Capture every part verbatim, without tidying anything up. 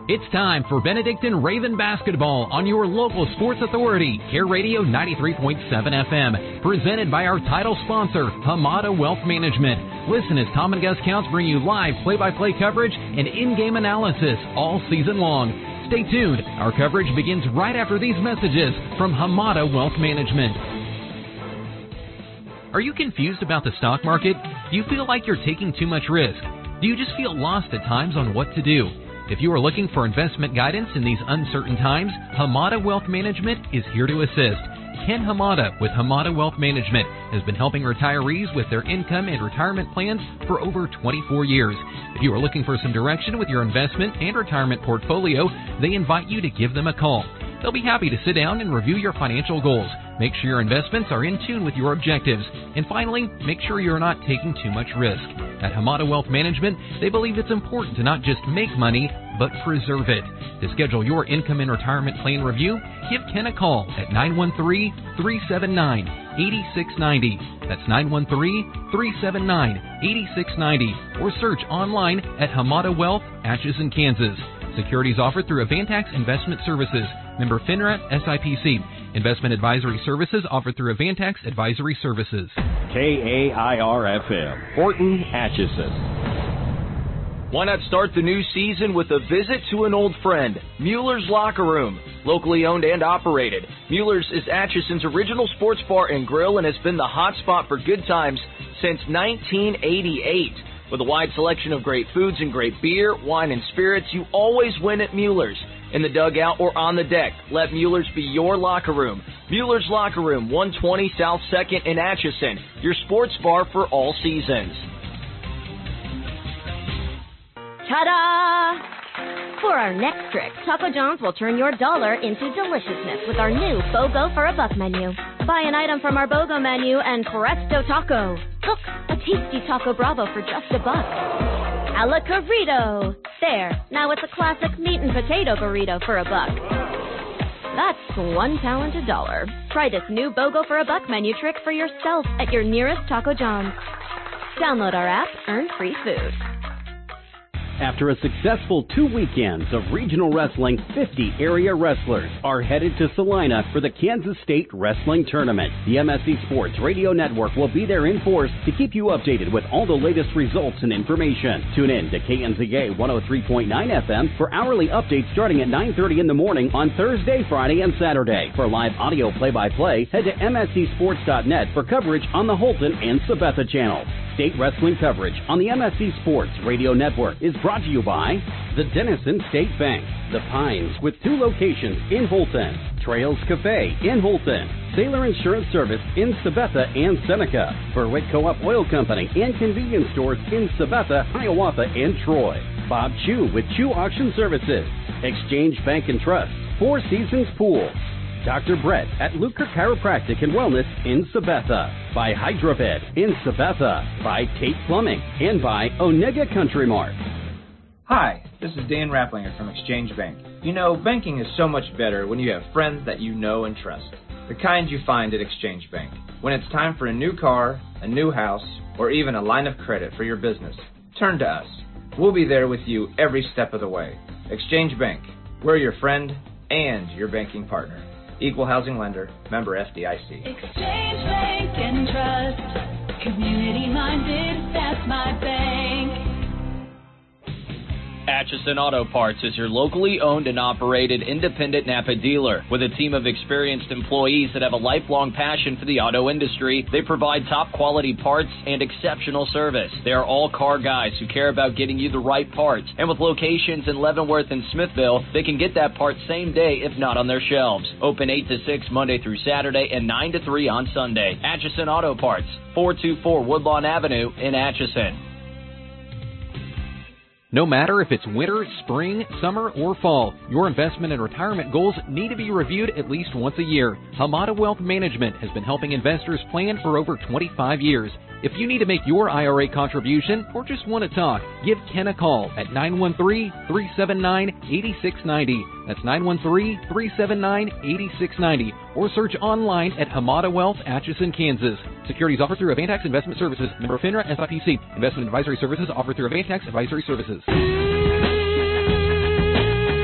It's time for Benedictine Raven Basketball on your local sports authority, Care Radio ninety-three point seven F M, presented by our title sponsor, Hamada Wealth Management. Listen as Tom and Gus Counts bring you live play-by-play coverage and in-game analysis all season long. Stay tuned. Our coverage begins right after these messages from Hamada Wealth Management. Are you confused about the stock market? Do you feel like you're taking too much risk? Do you just feel lost at times on what to do? If you are looking for investment guidance in these uncertain times, Hamada Wealth Management is here to assist. Ken Hamada with Hamada Wealth Management has been helping retirees with their income and retirement plans for over twenty-four years. If you are looking for some direction with your investment and retirement portfolio, they invite you to give them a call. They'll be happy to sit down and review your financial goals. Make sure your investments are in tune with your objectives. And finally, make sure you're not taking too much risk. At Hamada Wealth Management, they believe it's important to not just make money, but preserve it. To schedule your income and retirement plan review, give Ken a call at nine one three, three seven nine, eight six nine zero. That's nine one three, three seven nine, eight six nine zero. Or search online at Hamada Wealth, Atchison, Kansas. Securities offered through Avantax Investment Services. Member FINRA S I P C. Investment advisory services offered through Avantax Advisory Services. K A I R F M, Horton, Atchison. Why not start the new season with a visit to an old friend, Mueller's Locker Room. Locally owned and operated, Mueller's is Atchison's original sports bar and grill and has been the hot spot for good times since nineteen eighty-eight. With a wide selection of great foods and great beer, wine, and spirits, you always win at Mueller's. In the dugout or on the deck, let Mueller's be your locker room. Mueller's Locker Room, one twenty South second in Atchison, your sports bar for all seasons. Ta-da! For our next trick, Taco John's will turn your dollar into deliciousness with our new BOGO for a Buck menu. Buy an item from our BOGO menu and presto taco. Look, a tasty Taco Bravo for just a buck. A la Corrido. There, now it's a classic meat and potato burrito for a buck. That's one pound a dollar. Try this new BOGO for a Buck menu trick for yourself at your nearest Taco John's. Download our app, earn free food. After a successful two weekends of regional wrestling, fifty area wrestlers are headed to Salina for the Kansas State Wrestling Tournament. The M S C Sports Radio Network will be there in force to keep you updated with all the latest results and information. Tune in to K N Z A one oh three point nine F M for hourly updates starting at nine thirty in the morning on Thursday, Friday, and Saturday. For live audio play-by-play, head to M S C sports dot net for coverage on the Holton and Sabetha channels. State wrestling coverage on the M S C Sports Radio Network is brought to you by the Denison State Bank, The Pines with two locations in Holton, Trails Cafe in Holton, Sailor Insurance Service in Sabetha and Seneca, Berwick Co-op Oil Company and convenience stores in Sabetha, Hiawatha, and Troy, Bob Chu with Chu Auction Services, Exchange Bank and Trust, Four Seasons Pool, Doctor Brett at Luker Chiropractic and Wellness in Sabetha, by Hydrovid in Sabetha, by Tate Plumbing, and by Onega Country Mart. Hi, this is Dan Rapplinger from Exchange Bank. You know, banking is so much better when you have friends that you know and trust, the kind you find at Exchange Bank. When it's time for a new car, a new house, or even a line of credit for your business, turn to us. We'll be there with you every step of the way. Exchange Bank, we're your friend and your banking partner. Equal housing lender, member F D I C. Exchange Bank and Trust, community minded, that's my bank. Atchison Auto Parts is your locally owned and operated independent Napa dealer. With a team of experienced employees that have a lifelong passion for the auto industry, they provide top quality parts and exceptional service. They are all car guys who care about getting you the right parts. And with locations in Leavenworth and Smithville, they can get that part same day if not on their shelves. Open eight to six Monday through Saturday and nine to three on Sunday. Atchison Auto Parts, four two four Woodlawn Avenue in Atchison. No matter if it's winter, spring, summer, or fall, your investment and retirement goals need to be reviewed at least once a year. Hamada Wealth Management has been helping investors plan for over twenty-five years. If you need to make your I R A contribution or just want to talk, give Ken a call at nine one three, three seven nine, eight six nine zero. That's nine one three, three seven nine, eight six nine zero. Or search online at Hamada Wealth, Atchison, Kansas. Securities offered through Avantax Investment Services. Member FINRA S I P C. Investment advisory services offered through Avantax Advisory Services.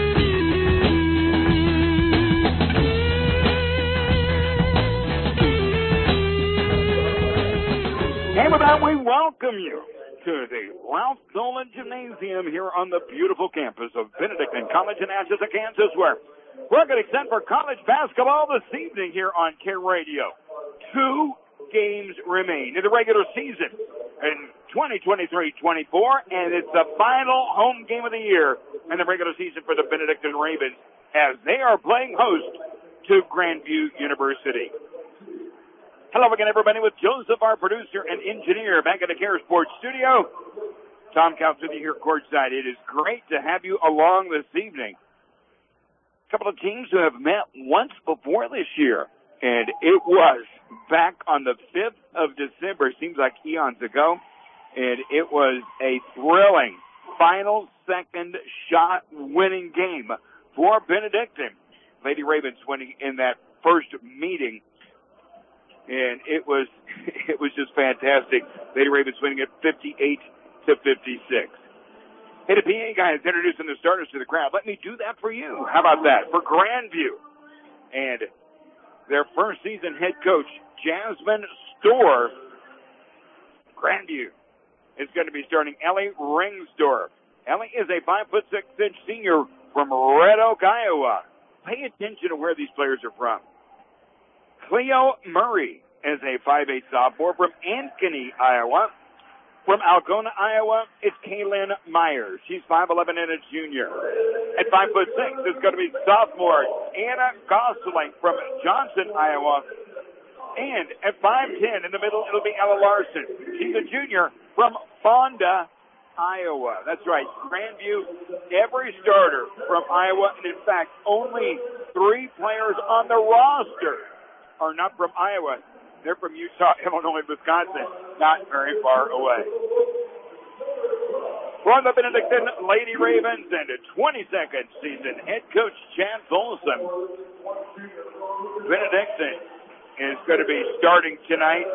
welcome you to the Ralph Dolan Gymnasium here on the beautiful campus of Benedictine College in Atchison, Kansas, where we're getting set for college basketball this evening here on Care Radio. Two games remain in the regular season in twenty twenty-three twenty-four, and it's the final home game of the year in the regular season for the Benedictine Ravens as they are playing host to Grandview University. Hello again, everybody, with Joseph, our producer and engineer, back at the Care Sports Studio. Tom Counts with you here courtside. It is great to have you along this evening. A couple of teams who have met once before this year, and it was back on the fifth of December. Seems like eons ago, and it was a thrilling final second shot winning game for Benedictine. Lady Ravens winning in that first meeting. And it was, it was just fantastic. Lady Ravens winning it fifty-eight to fifty-six. Hey, the P A guy is introducing the starters to the crowd. Let me do that for you. How about that? For Grandview. And their first season head coach, Jasmine Storr. Grandview is going to be starting Ellie Ringsdorf. Ellie is a five foot six inch senior from Red Oak, Iowa. Pay attention to where these players are from. Cleo Murray is a five eight sophomore from Ankeny, Iowa. From Algona, Iowa, it's Kaylin Myers. She's five eleven and a junior. At five foot six, it's going to be sophomore Anna Gosling from Johnson, Iowa. And at five ten in the middle, it'll be Ella Larson. She's a junior from Fonda, Iowa. That's right, Grandview, every starter from Iowa. And in fact, only three players on the roster are not from Iowa. They're from Utah, Illinois, Wisconsin, not very far away. For the Benedictine Lady Ravens and a twenty-second season head coach Chance Olson. Benedictine is going to be starting tonight.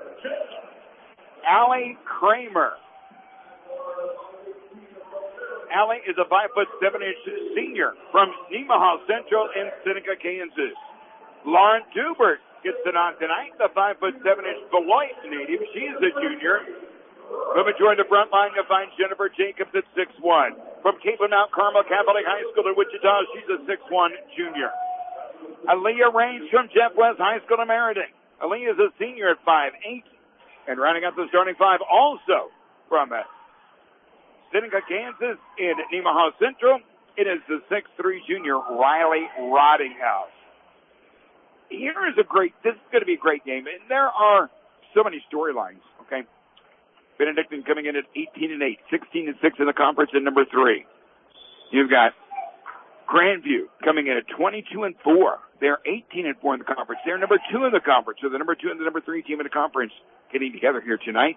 Allie Kramer. Allie is a five foot seven inch senior from Nemaha Central in Seneca, Kansas. Lauren Dubert gets it on tonight, the five foot seven inch Beloit native. She is a junior. Moving toward the front line, you'll find Jennifer Jacobs at six one. From Cape Mount Carmel Catholic High School in Wichita, she's a six one junior. Aaliyah Raines from Jeff West High School in Meriden. Aaliyah is a senior at five eight. And rounding out the starting five also from uh, Seneca, Kansas in Nemaha Central, it is the six three junior Riley Roddinghouse. Here is a great, this is going to be a great game. And there are so many storylines, okay? Benedictine coming in at eighteen and eight, sixteen and six in the conference and number three. You've got Grandview coming in at twenty-two and four. They're eighteen and four in the conference. They're number two in the conference. So the number two and the number three team in the conference getting together here tonight.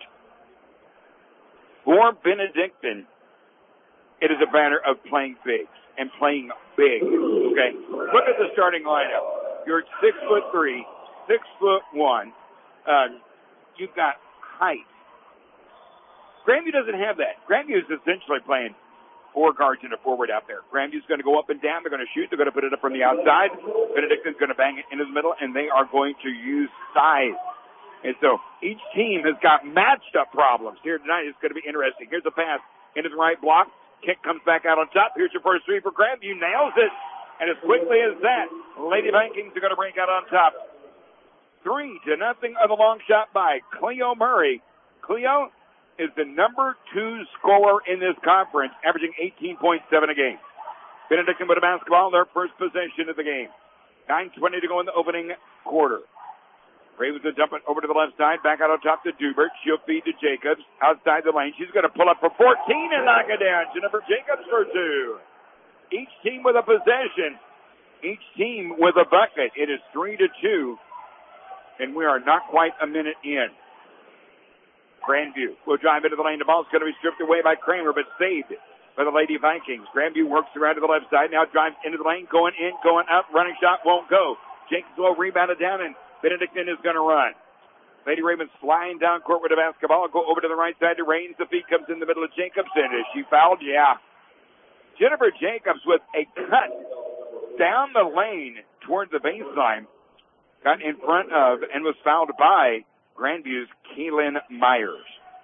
For Benedictine, it is a matter of playing big and playing big, okay? Look at the starting lineup. You're six foot three, six foot one. Uh, you've got height. Grandview doesn't have that. Grandview is essentially playing four guards and a forward out there. Grandview's going to go up and down. They're going to shoot. They're going to put it up from the outside. Benedictine's going to bang it into the middle, and they are going to use size. And so each team has got matched up problems. Here tonight it's going to be interesting. Here's a pass into the right block. Kick comes back out on top. Here's your first three for Grandview. Nails it. And as quickly as that, Lady Vikings are going to break out on top. Three to nothing on the long shot by Cleo Murray. Cleo is the number two scorer in this conference, averaging eighteen point seven a game. Benedictine with a basketball, their first possession of the game. nine twenty to go in the opening quarter. Ravens will dump it over to the left side, back out on top to Dubert. She'll feed to Jacobs outside the lane. She's going to pull up for fourteen and knock it down. Jennifer Jacobs for two. Each team with a possession. Each team with a bucket. It is three to two. And we are not quite a minute in. Grandview will drive into the lane. The ball's going to be stripped away by Kramer, but saved by the Lady Vikings. Grandview works around to the left side. Now drives into the lane. Going in, going up. Running shot won't go. Jacobs will rebound it down, and Benedictine is going to run. Lady Ravens flying down court with the basketball. Go over to the right side to Raines. The feed comes in the middle of Jacobs. And is she fouled? Yeah. Jennifer Jacobs with a cut down the lane toward the baseline. Got in front of and was fouled by Grandview's Kaylin Myers.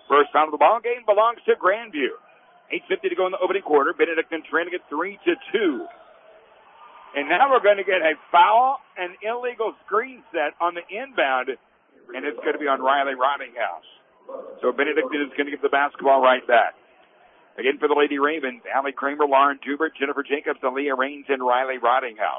First foul of the ball game belongs to Grandview. eight fifty to go in the opening quarter. Benedictine trailing at three to two. And now we're going to get a foul and illegal screen set on the inbound, and it's going to be on Riley Rottinghouse. So Benedictine is going to get the basketball right back. Again for the Lady Ravens, Allie Kramer, Lauren Tubert, Jennifer Jacobs, Aaliyah Raines, and Riley Rottinghouse.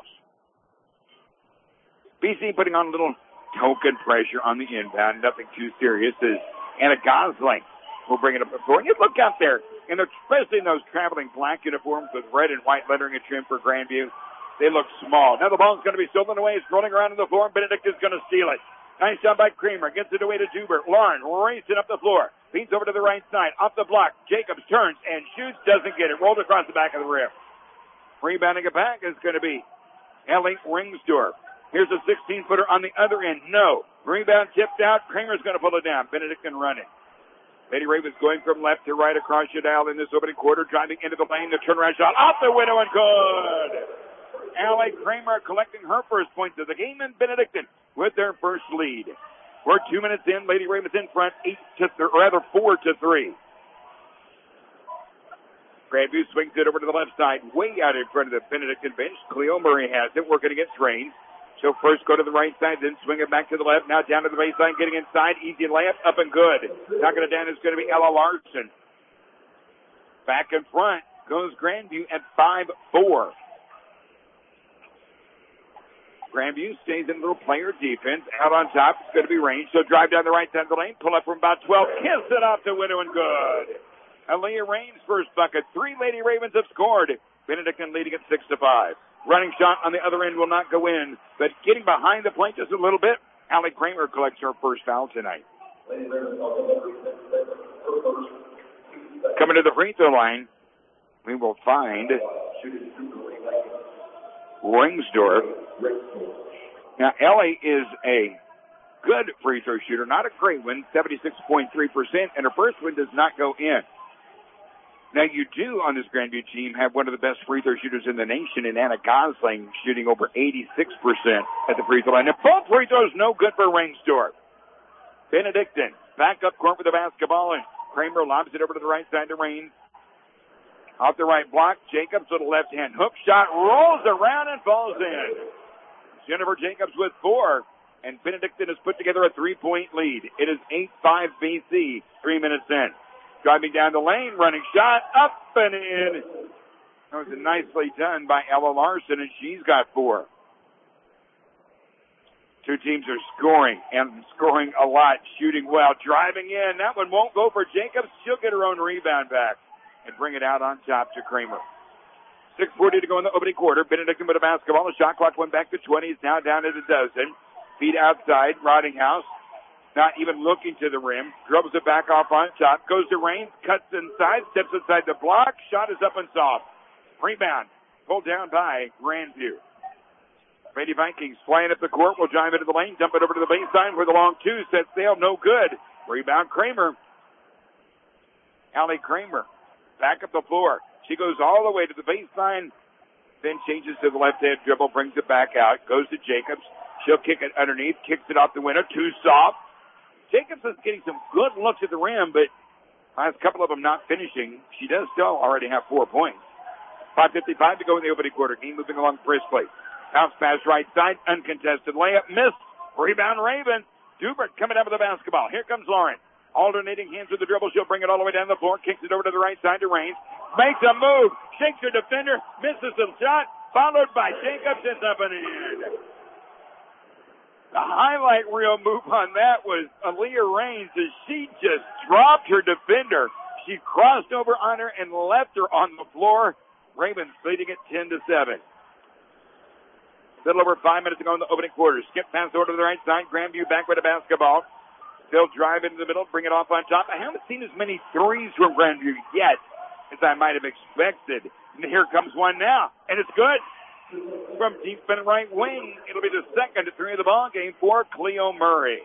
B C putting on a little token pressure on the inbound, nothing too serious, as Anna Gosling will bring it up before. And you look out there, and especially in those traveling black uniforms with red and white lettering and trim for Grandview, they look small. Now the ball's going to be stolen away. It's rolling around on the floor, and Benedict is going to steal it. Nice job by Kramer. Gets it away to Dubert. Lauren racing up the floor. Feeds over to the right side. Off the block. Jacobs turns and shoots. Doesn't get it. Rolled across the back of the rim. Rebounding it back is going to be Ellie Ringsdorf. Here's a sixteen-footer on the other end. No. Rebound tipped out. Kramer's going to pull it down. Benedictine running. Lady Ravens going from left to right across your dial in this opening quarter. Driving into the lane. The turnaround shot off the window and good. Allie Kramer collecting her first points of the game, and Benedictine with their first lead. We're two minutes in. Lady Ravens in front, eight to th- or rather four to three. Grandview swings it over to the left side, way out in front of the Benedictine bench. Cleo Murray has it, working against Raines. She'll first go to the right side, then swing it back to the left. Now down to the baseline, getting inside. Easy layup, up and good. Knocking it down is going to be Ella Larson. Back in front goes Grandview at five four. Grandview stays in a little player defense. Out on top, it's going to be Raines. She'll drive down the right side of the lane, pull up from about twelve, kiss it off the window and good. Aaliyah Raines' first bucket. Three Lady Ravens have scored. Benedictine leading at six to five. Running shot on the other end will not go in, but getting behind the plate just a little bit, Allie Kramer collects her first foul tonight. Coming to the free throw line, we will find Ringsdorf. Now, Ellie is a good free throw shooter, not a great one, seventy-six point three percent, and her first one does not go in. Now, you do, on this Grandview team, have one of the best free throw shooters in the nation in Anna Gosling, shooting over eighty-six percent at the free throw line. And both free throws no good for Ringsdorf. Benedictine back up court with the basketball, and Kramer lobs it over to the right side to Raines. Off the right block, Jacobs with a left-hand hook shot, rolls around and falls in. Jennifer Jacobs with four, and Benedictine has put together a three-point lead. It is eight five B C, three minutes in. Driving down the lane, running shot, up and in. That was nicely done by Ella Larson, and she's got four. Two teams are scoring, and scoring a lot, shooting well, driving in. That one won't go for Jacobs. She'll get her own rebound back and bring it out on top to Kramer. six forty to go in the opening quarter. Benedictine with a basketball. The shot clock went back to twenty. It's now down at a dozen. Feet outside. Rottinghouse not even looking to the rim. Dribbles it back off on top. Goes to Raines. Cuts inside. Steps inside the block. Shot is up and soft. Rebound. Pulled down by Grandview. Lady Vikings flying up the court. Will drive into the lane. Dump it over to the baseline where the long two set sail. No good. Rebound Kramer. Allie Kramer. Back up the floor. She goes all the way to the baseline, then changes to the left-hand dribble, brings it back out, goes to Jacobs. She'll kick it underneath, kicks it off the window, too soft. Jacobs is getting some good looks at the rim, but last couple of them not finishing. She does still already have four points. five fifty-five to go in the opening quarter. Game moving along briskly. Bounce pass right side, uncontested layup, missed. Rebound Ravens. Dubert coming down with the basketball. Here comes Lauren. Alternating hands with the dribble. She'll bring it all the way down the floor. Kicks it over to the right side to Raines. Makes a move. Shakes her defender. Misses the shot. Followed by Jacobs. It's up and in. The highlight reel move on that was Aaliyah Raines as she just dropped her defender. She crossed over on her and left her on the floor. Ravens leading it ten to seven. A little over five minutes to go in the opening quarter. Skip pass over to the right side. Grandview back with a basketball. They'll drive into the middle, bring it off on top. I haven't seen as many threes from Grandview yet as I might have expected. And here comes one now, and it's good. From deep in right wing, it'll be the second three of the ball game for Cleo Murray.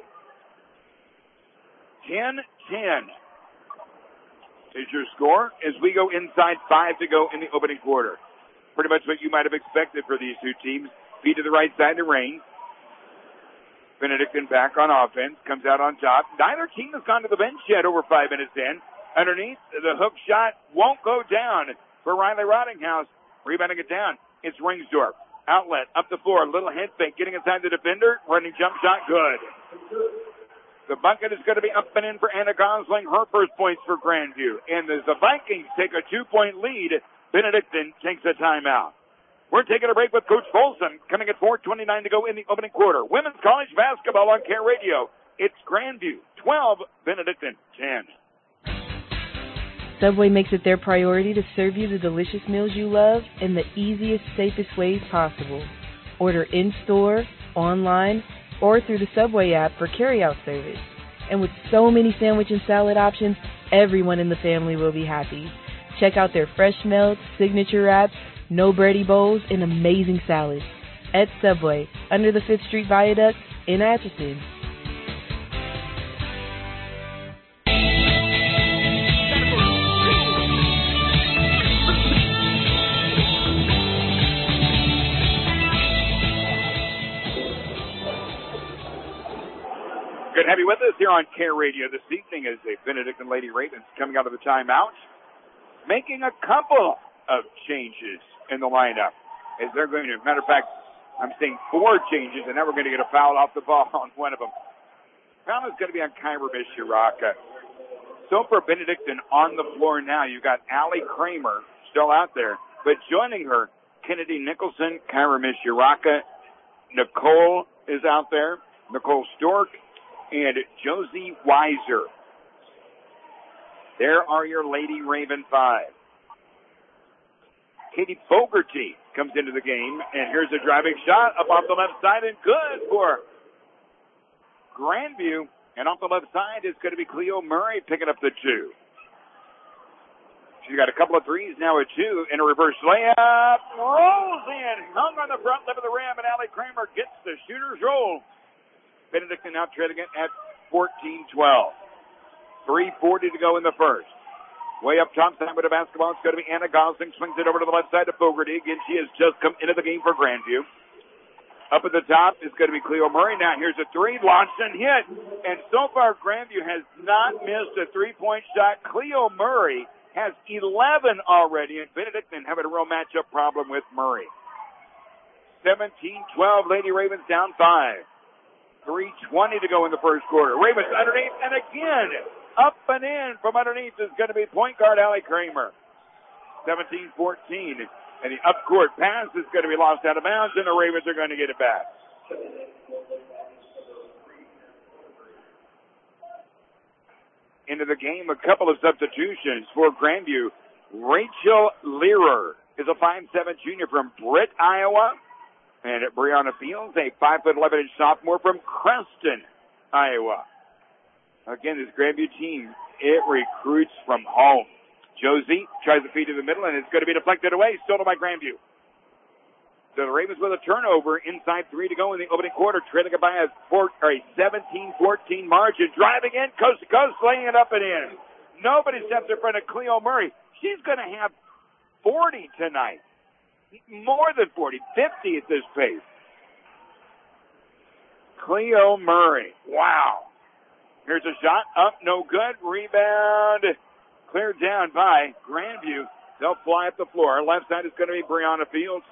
ten ten is your score as we go inside five to go in the opening quarter. Pretty much what you might have expected for these two teams. Feed to the right side to Raines. Benedictine back on offense, comes out on top. Neither team has gone to the bench yet over five minutes in. Underneath, the hook shot won't go down for Riley Rottinghouse. Rebounding it down, it's Ringsdorf. Outlet, up the floor, little head fake, getting inside the defender, running jump shot, good. The bucket is going to be up and in for Anna Gosling, her first points for Grandview. And as the Vikings take a two-point lead, Benedictine takes a timeout. We're taking a break with Coach Folsom, coming at four twenty-nine to go in the opening quarter. Women's college basketball on Care Radio. It's Grandview twelve, Benedictine ten. Subway makes it their priority to serve you the delicious meals you love in the easiest, safest ways possible. Order in-store, online, or through the Subway app for carryout service. And with so many sandwich and salad options, everyone in the family will be happy. Check out their fresh melts, signature wraps, no bready bowls, and amazing salads. At Subway, under the fifth Street Viaduct in Atchison. Good to have you with us here on Care Radio this evening as the Benedictine Lady Ravens coming out of the timeout, making a couple of changes in the lineup. As they're going to, matter of fact, I'm seeing four changes, and now we're going to get a foul off the ball on one of them. Foul is going to be on Kyra Mishiraka. So for Benedictine on the floor now, you've got Allie Kramer still out there, but joining her, Kennedy Nicholson, Kyra Mishiraka, Nicole is out there, Nicole Stork, and Josie Weiser. There are your Lady Raven five. Katie Fogarty comes into the game, and here's a driving shot up off the left side, and good for Grandview. And off the left side is going to be Cleo Murray picking up the two. She's got a couple of threes, now a two, and a reverse layup. Rolls in, hung on the front lip of the rim, and Allie Kramer gets the shooter's roll. Benedictine now trailing it at fourteen twelve. three forty to go in the first. Way up top side with the basketball, it's going to be Anna Gosling. Swings it over to the left side to Fogarty. Again, she has just come into the game for Grandview. Up at the top is going to be Cleo Murray. Now here's a three, launched and hit. And so far, Grandview has not missed a three-point shot. Cleo Murray has eleven already, and Benedictine having a real matchup problem with Murray. seventeen twelve, Lady Ravens down five. three twenty to go in the first quarter. Ravens underneath, and again, up and in from underneath is going to be point guard Allie Kramer. seventeen fourteen. And the up-court pass is going to be lost out of bounds, and the Ravens are going to get it back. Into the game, a couple of substitutions for Grandview. Rachel Learer is a five seven junior from Britt, Iowa. And Brianna Fields, a five foot eleven inch sophomore from Creston, Iowa. Again, this Grandview team, it recruits from home. Josie tries to feed to the middle, and it's going to be deflected away, stolen by Grandview. So the Ravens with a turnover, inside three to go in the opening quarter, trailing it by a, four, or a seventeen fourteen margin. Driving in, coast to coast, laying it up and in. Nobody steps in front of Cleo Murray. She's going to have forty tonight. More than forty, fifty at this pace. Cleo Murray. Wow. Here's a shot. Up, no good. Rebound. Cleared down by Grandview. They'll fly up the floor. Left side is going to be Brianna Fields.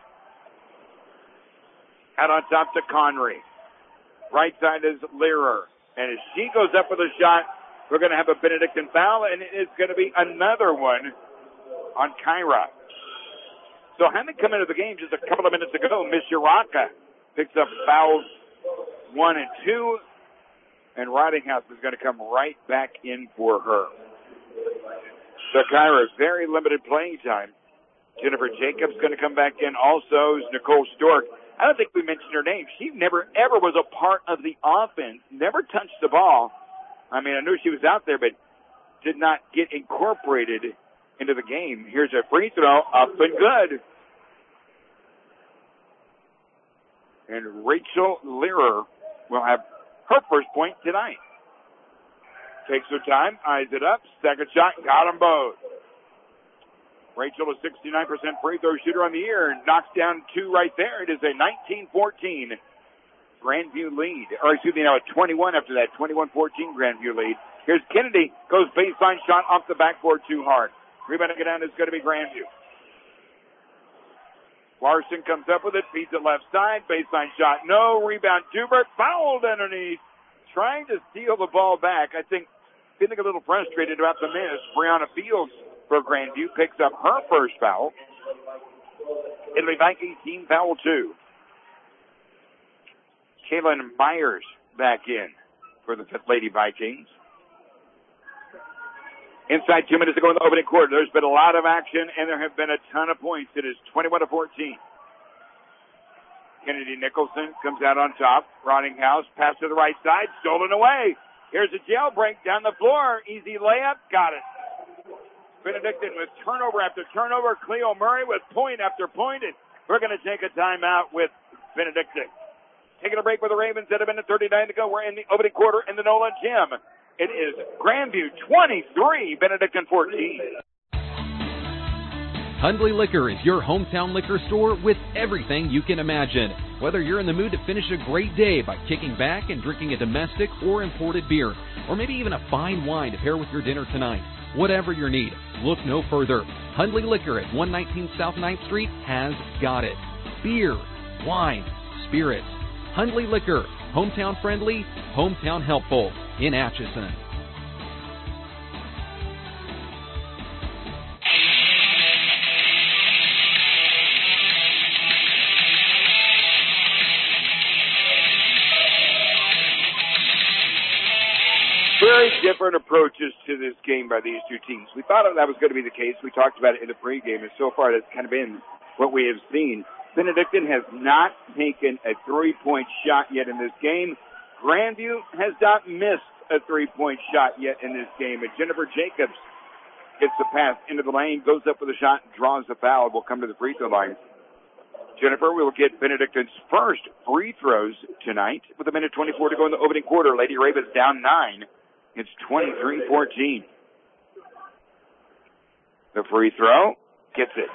Out on top to Connery. Right side is Learer. And as she goes up with a shot, we're going to have a Benedictine foul, and it's going to be another one on Kyra. So having come into the game just a couple of minutes ago, Mishiraka picks up fouls one and two, and Rottinghouse is going to come right back in for her. So Kyra, very limited playing time. Jennifer Jacobs going to come back in. Also is Nicole Stork. I don't think we mentioned her name. She never, ever was a part of the offense, never touched the ball. I mean, I knew she was out there, but did not get incorporated into the game. Here's a free throw, up and good. And Rachel Learer will have her first point tonight. Takes her time, eyes it up, second shot, got them both. Rachel, a sixty-nine percent free throw shooter on the year, knocks down two right there. It is a nineteen fourteen Grandview lead. Or excuse me, now a twenty-one after that, twenty-one fourteen Grandview lead. Here's Kennedy, goes baseline shot off the backboard too hard. Rebounding it down is going to be Grandview. Larson comes up with it, feeds it left side, baseline shot, no, rebound, Dubert, fouled underneath, trying to steal the ball back. I think, feeling a little frustrated about the miss. Brianna Fields for Grandview picks up her first foul. It'll be Vikings team foul two. Kaylin Myers back in for the Lady Vikings. Inside two minutes to go in the opening quarter. There's been a lot of action, and there have been a ton of points. It is twenty-one to fourteen. Kennedy Nicholson comes out on top. Rottinghouse, pass to the right side, stolen away. Here's a jailbreak down the floor. Easy layup, got it. Benedictine with turnover after turnover. Cleo Murray with point after point, and we're going to take a timeout with Benedictine. Taking a break with the Ravens at a minute thirty-nine to go. We're in the opening quarter in the Nolan Gym. It is Grandview twenty-three, Benedictine fourteen. Hundley Liquor is your hometown liquor store with everything you can imagine. Whether you're in the mood to finish a great day by kicking back and drinking a domestic or imported beer, or maybe even a fine wine to pair with your dinner tonight, whatever your need, look no further. Hundley Liquor at one nineteen South ninth Street has got it. Beer, wine, spirits. Hundley Liquor, hometown friendly, hometown helpful in Atchison. Very different approaches to this game by these two teams. We thought that was going to be the case. We talked about it in the pregame, and so far that's kind of been what we have seen. Benedictine has not taken a three-point shot yet in this game. Grandview has not missed a three-point shot yet in this game. And Jennifer Jacobs gets the pass into the lane, goes up with a shot, and draws the foul. Will come to the free throw line. Jennifer will get Benedictine's first free throws tonight with a minute twenty-four to go in the opening quarter. Lady Ravens down nine. It's twenty-three fourteen. The free throw gets it.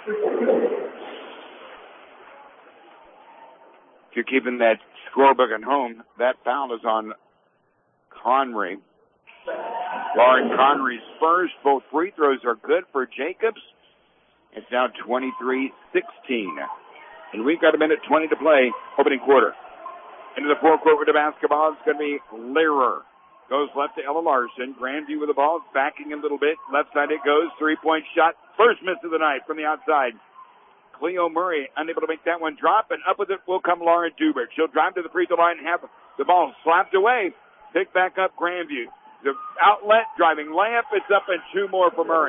If you're keeping that scorebook at home, that foul is on Conry. Lauren Conry's first. Both free throws are good for Jacobs. It's now twenty-three sixteen. And we've got a minute twenty to play, opening quarter. Into the forecourt with the basketball, it's going to be Lehrer. Goes left to Ella Larson. Grandview with the ball, backing a little bit. Left side it goes. Three-point shot. First miss of the night from the outside. Cleo Murray unable to make that one drop, and up with it will come Lauren Dubert. She'll drive to the free throw line and have the ball slapped away. Pick back up Grandview. The outlet, driving layup. It's up and two more for Murray.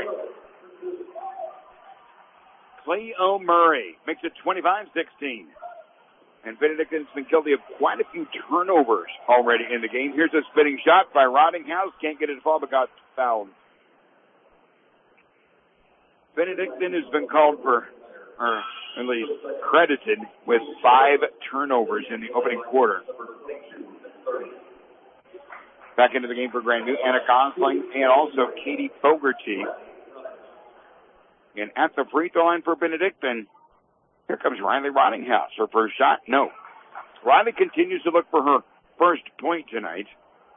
Cleo Murray makes it twenty-five sixteen. And Benedictine's been guilty of quite a few turnovers already in the game. Here's a spinning shot by Rottinghouse. Can't get it to fall, but got fouled. Benedictine has been called for, or at least credited with five turnovers in the opening quarter. Back into the game for Grandview, Anna Gosling and also Katie Fogarty. And at the free throw line for Benedictine, here comes Riley Rottinghouse. Her first shot, no. Riley continues to look for her first point tonight.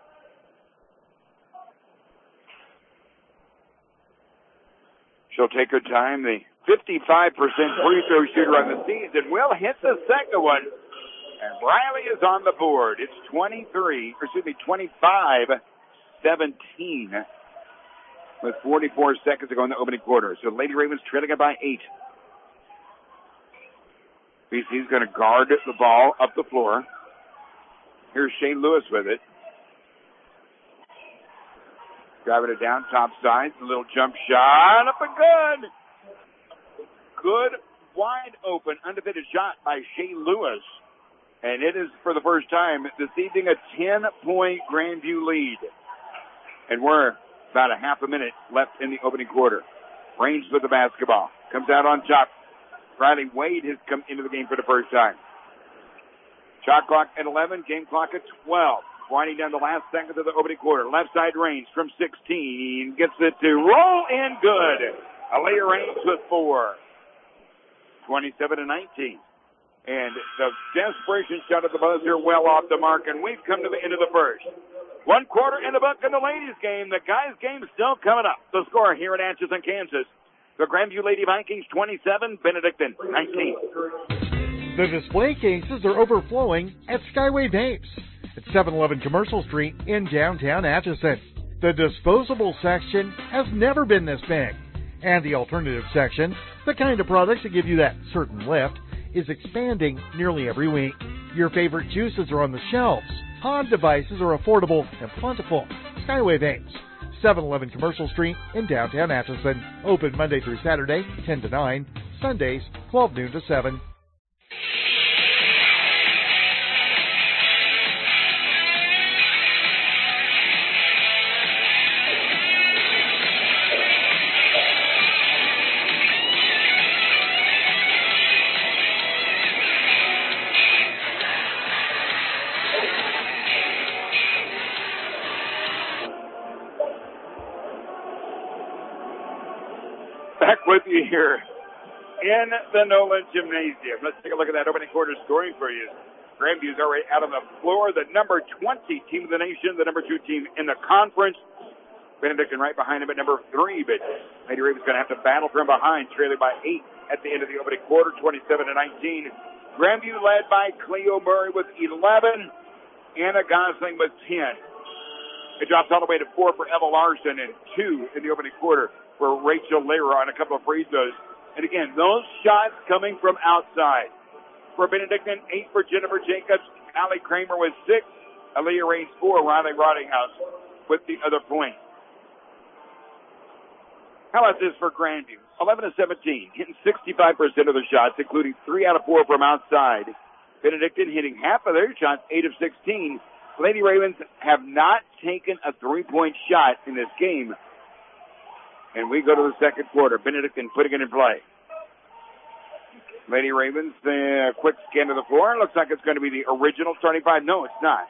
She'll take her time. The fifty-five percent free throw shooter on the season will hit the second one. And Riley is on the board. It's twenty-three, or excuse me, twenty-five seventeen with forty-four seconds to go in the opening quarter. So Lady Ravens trailing it by eight. B C's going to guard the ball up the floor. Here's Shane Lewis with it. Driving it down, top side. A little jump shot. Up and good. Good, wide open, undefeated shot by Shane Lewis. And it is, for the first time this evening, a ten-point Grandview lead. And we're about a half a minute left in the opening quarter. Range with the basketball. Comes out on top. Riley Wade has come into the game for the first time. Shot clock at eleven, game clock at twelve. Winding down the last seconds of the opening quarter. Left side range from sixteen. Gets it to roll in good. Aaliyah Raines with four. twenty-seven to nineteen. And the desperation shot at the buzzer well off the mark, and we've come to the end of the first. One quarter in the book in the ladies' game. The guys' game still coming up. The score here at Atchison, Kansas. The Grandview Lady Vikings twenty-seven, Benedictine nineteen. The display cases are overflowing at Skyway Vapes at seven eleven Commercial Street in downtown Atchison. The disposable section has never been this big. And the alternative section, the kind of products that give you that certain lift, is expanding nearly every week. Your favorite juices are on the shelves. Pod devices are affordable and plentiful. Skyway Vapes, seven eleven Commercial Street in downtown Atchison. Open Monday through Saturday, ten to nine. Sundays, twelve noon to seven. Back with you here in the Nolan Gymnasium. Let's take a look at that opening quarter scoring for you. Grandview's already out on the floor. The number twenty team of the nation, the number two team in the conference. Benedictine right behind him at number three, but Lady Raven's going to have to battle from behind, trailing by eight at the end of the opening quarter, twenty-seven to nineteen. Grandview led by Cleo Murray with eleven, Anna Gosling with ten. It drops all the way to four for Ella Larson and two in the opening quarter for Rachel Lehrer on a couple of free throws. And again, those shots coming from outside. For Benedictine, eight for Jennifer Jacobs. Allie Kramer with six. Aaliyah Raines four. Riley Rottinghouse with the other point. How about this for Grandview? eleven to seventeen, hitting sixty-five percent of the shots, including three out of four from outside. Benedictine hitting half of their shots, eight of sixteen. Lady Ravens have not taken a three-point shot in this game. And we go to the second quarter. Benedictine putting it in play. Lady Ravens, the quick scan of the floor. Looks like it's going to be the original starting five. No, it's not.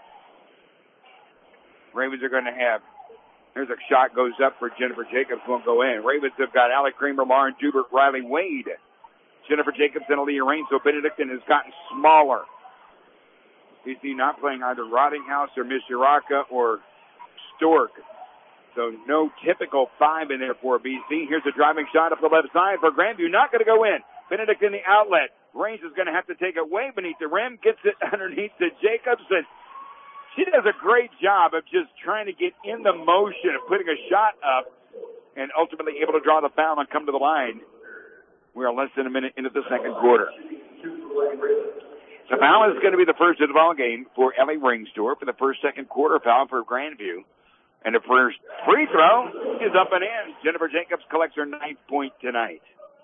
Ravens are going to have, there's a shot goes up for Jennifer Jacobs, won't go in. Ravens have got Allie Kramer, Lauren Dubert, Riley Wade, Jennifer Jacobs, and Aaliyah Raines. So Benedictine has gotten smaller. B C not playing either Rottinghouse or Miss Uraka or Stork. So no typical five in there for B C. Here's a driving shot up the left side for Grandview. Not going to go in. Benedictine the outlet. Raines is going to have to take it way beneath the rim. Gets it underneath to Jacobs. And she does a great job of just trying to get in the motion of putting a shot up and ultimately able to draw the foul and come to the line. We are less than a minute into the second quarter. The foul is going to be the first of the ball game for Ellie Ringsdorf for the first second quarter foul for Grandview. And the first free throw is up and in. Jennifer Jacobs collects her ninth point tonight.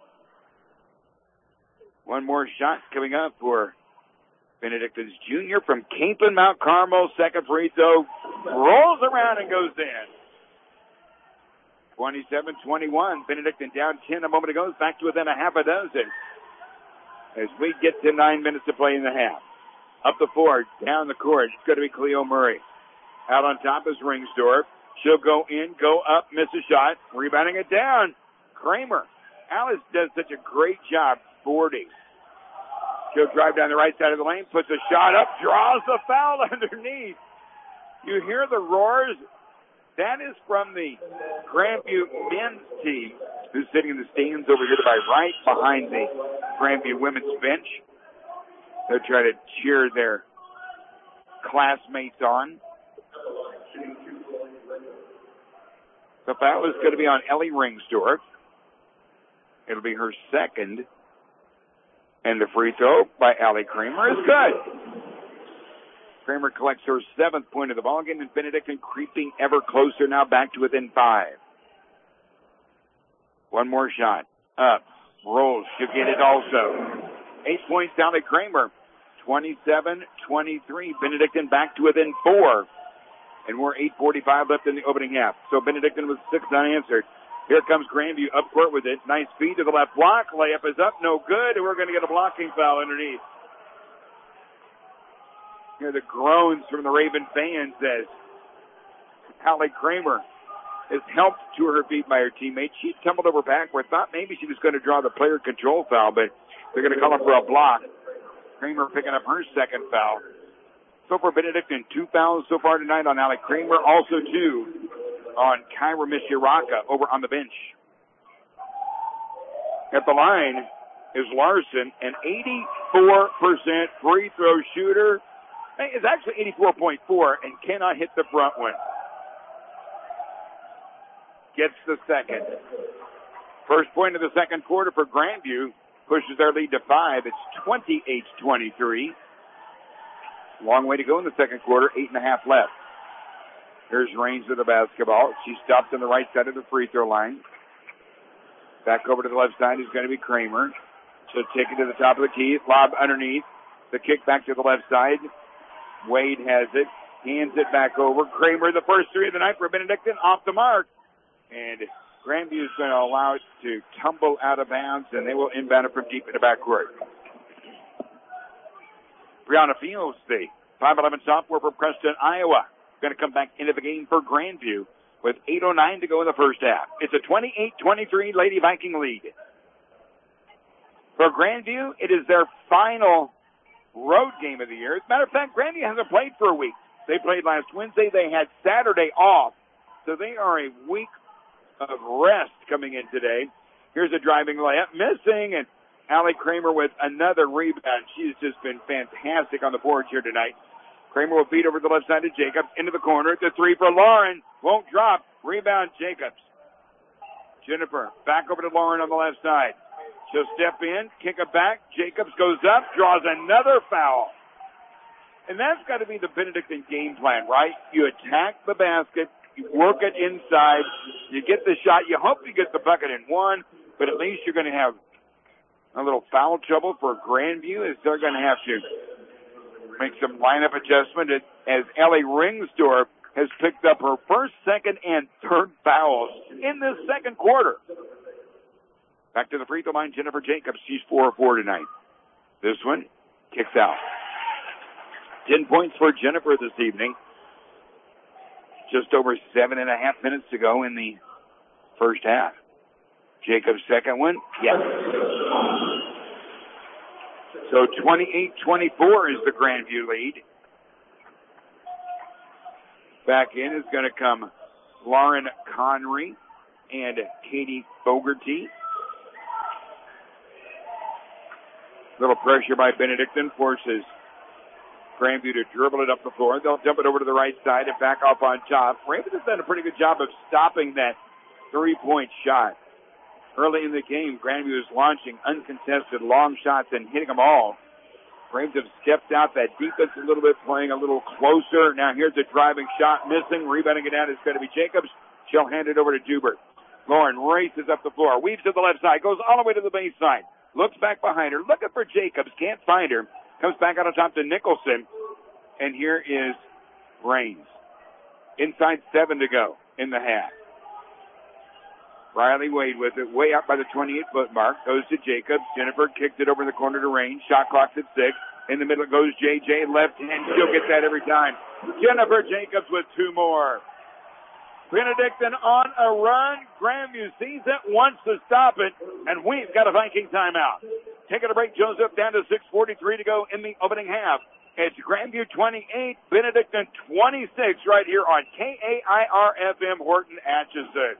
One more shot coming up for Benedictine's junior from Capon Mount Carmel. Second free throw rolls around and goes in. twenty-seven twenty-one. Benedictine down ten a moment ago. Back to within a half a dozen as we get to nine minutes to play in the half. Up the floor, down the court. It's going to be Cleo Murray. Out on top is Ringsdorf. She'll go in, go up, miss a shot. Rebounding it down. Kramer. Alice does such a great job boarding. She'll drive down the right side of the lane, puts a shot up, draws the foul underneath. You hear the roars. That is from the Grandview men's team, who's sitting in the stands over here to my right behind the Grandview women's bench. They'll try to cheer their classmates on. The foul is going to be on Ellie Ringsdorf. It'll be her second. And the free throw by Allie Kramer is good. Kramer collects her seventh point of the ballgame, and Benedictine creeping ever closer now back to within five. One more shot. Up. Rolls. She'll get it also. Eight points, Allie Kramer. twenty-seven twenty-three. Benedictine back to within four. And we're eight forty-five left in the opening half. So Benedictine with six unanswered. Here comes Grandview up court with it. Nice feed to the left block. Layup is up. No good. And we're going to get a blocking foul underneath. Hear the groans from the Raven fans as Allie Kramer is helped to her feet by her teammate. She tumbled over backward. Thought maybe she was going to draw the player control foul, but they're going to call her for a block. Kramer picking up her second foul. So for Benedictine, two fouls so far tonight on Allie Kramer. Also two on Kyra Mishiraka over on the bench. At the line is Larson, an eighty-four percent free throw shooter. It's actually eighty-four point four and cannot hit the front one. Gets the second. First point of the second quarter for Grandview. Pushes their lead to five. It's twenty-eight twenty-three. Long way to go in the second quarter. Eight and a half left. Here's Raines with the basketball. She stops on the right side of the free throw line. Back over to the left side is going to be Kramer. She'll take it to the top of the key. Lob underneath. The kick back to the left side. Wade has it. Hands it back over. Kramer, the first three of the night for Benedictine. Off the mark. And Grandview is going to allow it to tumble out of bounds, and they will inbound it from deep in the backcourt. Brianna Fields, the five eleven sophomore from Preston, Iowa, going to come back into the game for Grandview with eight oh nine to go in the first half. It's a twenty-eight twenty-three Lady Viking lead. For Grandview, it is their final road game of the year. As a matter of fact, Grandview hasn't played for a week. They played last Wednesday. They had Saturday off, so they are a week of rest coming in today. Here's a driving layup, missing, and Allie Kramer with another rebound. She's just been fantastic on the boards here tonight. Kramer will feed over the left side to Jacobs, into the corner, the three for Lauren, won't drop, rebound Jacobs. Jennifer, back over to Lauren on the left side. She'll step in, kick it back, Jacobs goes up, draws another foul. And that's got to be the Benedictine game plan, right? You attack the basket, you work it inside, you get the shot, you hope you get the bucket in one, but at least you're going to have a little foul trouble for Grandview as they're going to have to make some lineup adjustment as Ellie Ringsdorf has picked up her first, second, and third fouls in this second quarter. Back to the free throw line, Jennifer Jacobs. She's four of four tonight. This one kicks out. Ten points for Jennifer this evening. Just over seven and a half minutes to go in the first half. Jacobs' second one, yes. So twenty-eight twenty-four is the Grandview lead. Back in is going to come Lauren Connery and Katie Fogarty. Little pressure by Benedictine forces Grandview to dribble it up the floor. They'll dump it over to the right side and back off on top. Raven has done a pretty good job of stopping that three-point shot. Early in the game, Grandview is launching uncontested long shots and hitting them all. Braves have stepped out that defense a little bit, playing a little closer. Now here's a driving shot, missing. Rebounding it out is going to be Jacobs. She'll hand it over to Dubert. Lauren races up the floor, weaves to the left side, goes all the way to the baseline. Looks back behind her, looking for Jacobs, can't find her. Comes back out on top to Nicholson. And here is Raines. Inside seven to go in the half. Riley Wade with it, way out by the twenty-eight foot mark. Goes to Jacobs. Jennifer kicks it over in the corner to Raines. Shot clock's at six. In the middle goes J J, left hand. She'll get that every time. Jennifer Jacobs with two more. Benedictine on a run. Grandview sees it, wants to stop it, and we've got a Viking timeout. Taking a break, Joseph, down to six forty-three to go in the opening half. It's Grandview twenty-eight, Benedictine twenty-six right here on K A I R F M Horton Atchison.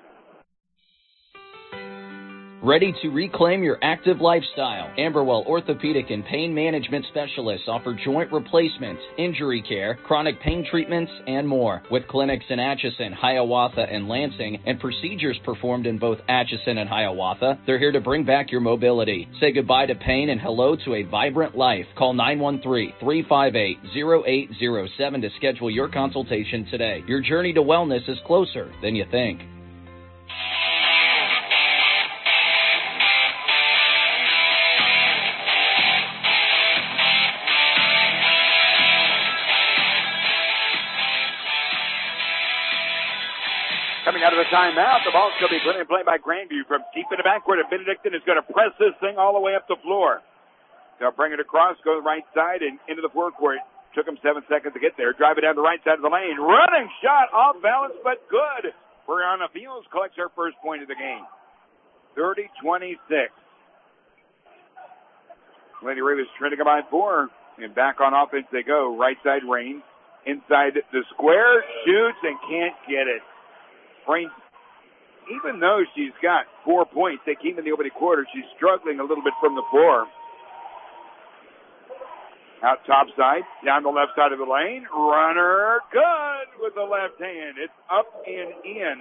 Ready to reclaim your active lifestyle? Amberwell Orthopedic and Pain Management Specialists offer joint replacement, injury care, chronic pain treatments, and more. With clinics in Atchison, Hiawatha, and Lansing, and procedures performed in both Atchison and Hiawatha, they're here to bring back your mobility. Say goodbye to pain and hello to a vibrant life. Call nine one three, three five eight, zero eight zero seven to schedule your consultation today. Your journey to wellness is closer than you think. Coming out of the timeout, the ball's going to be put in play by Grandview from deep in the backward, and Benedictine is going to press this thing all the way up the floor. They'll bring it across, go to the right side, and into the forecourt. Took them seven seconds to get there. Drive it down the right side of the lane. Running shot, off balance, but good. Brianna Fields collects her first point of the game. thirty twenty-six. Lady Ravens trending by four. And back on offense they go. Right side Rain. Inside the square. Shoots and can't get it. Rain, even though she's got four points, they came in the opening quarter, she's struggling a little bit from the floor. Out top side, down the left side of the lane. Runner, good with the left hand. It's up and in.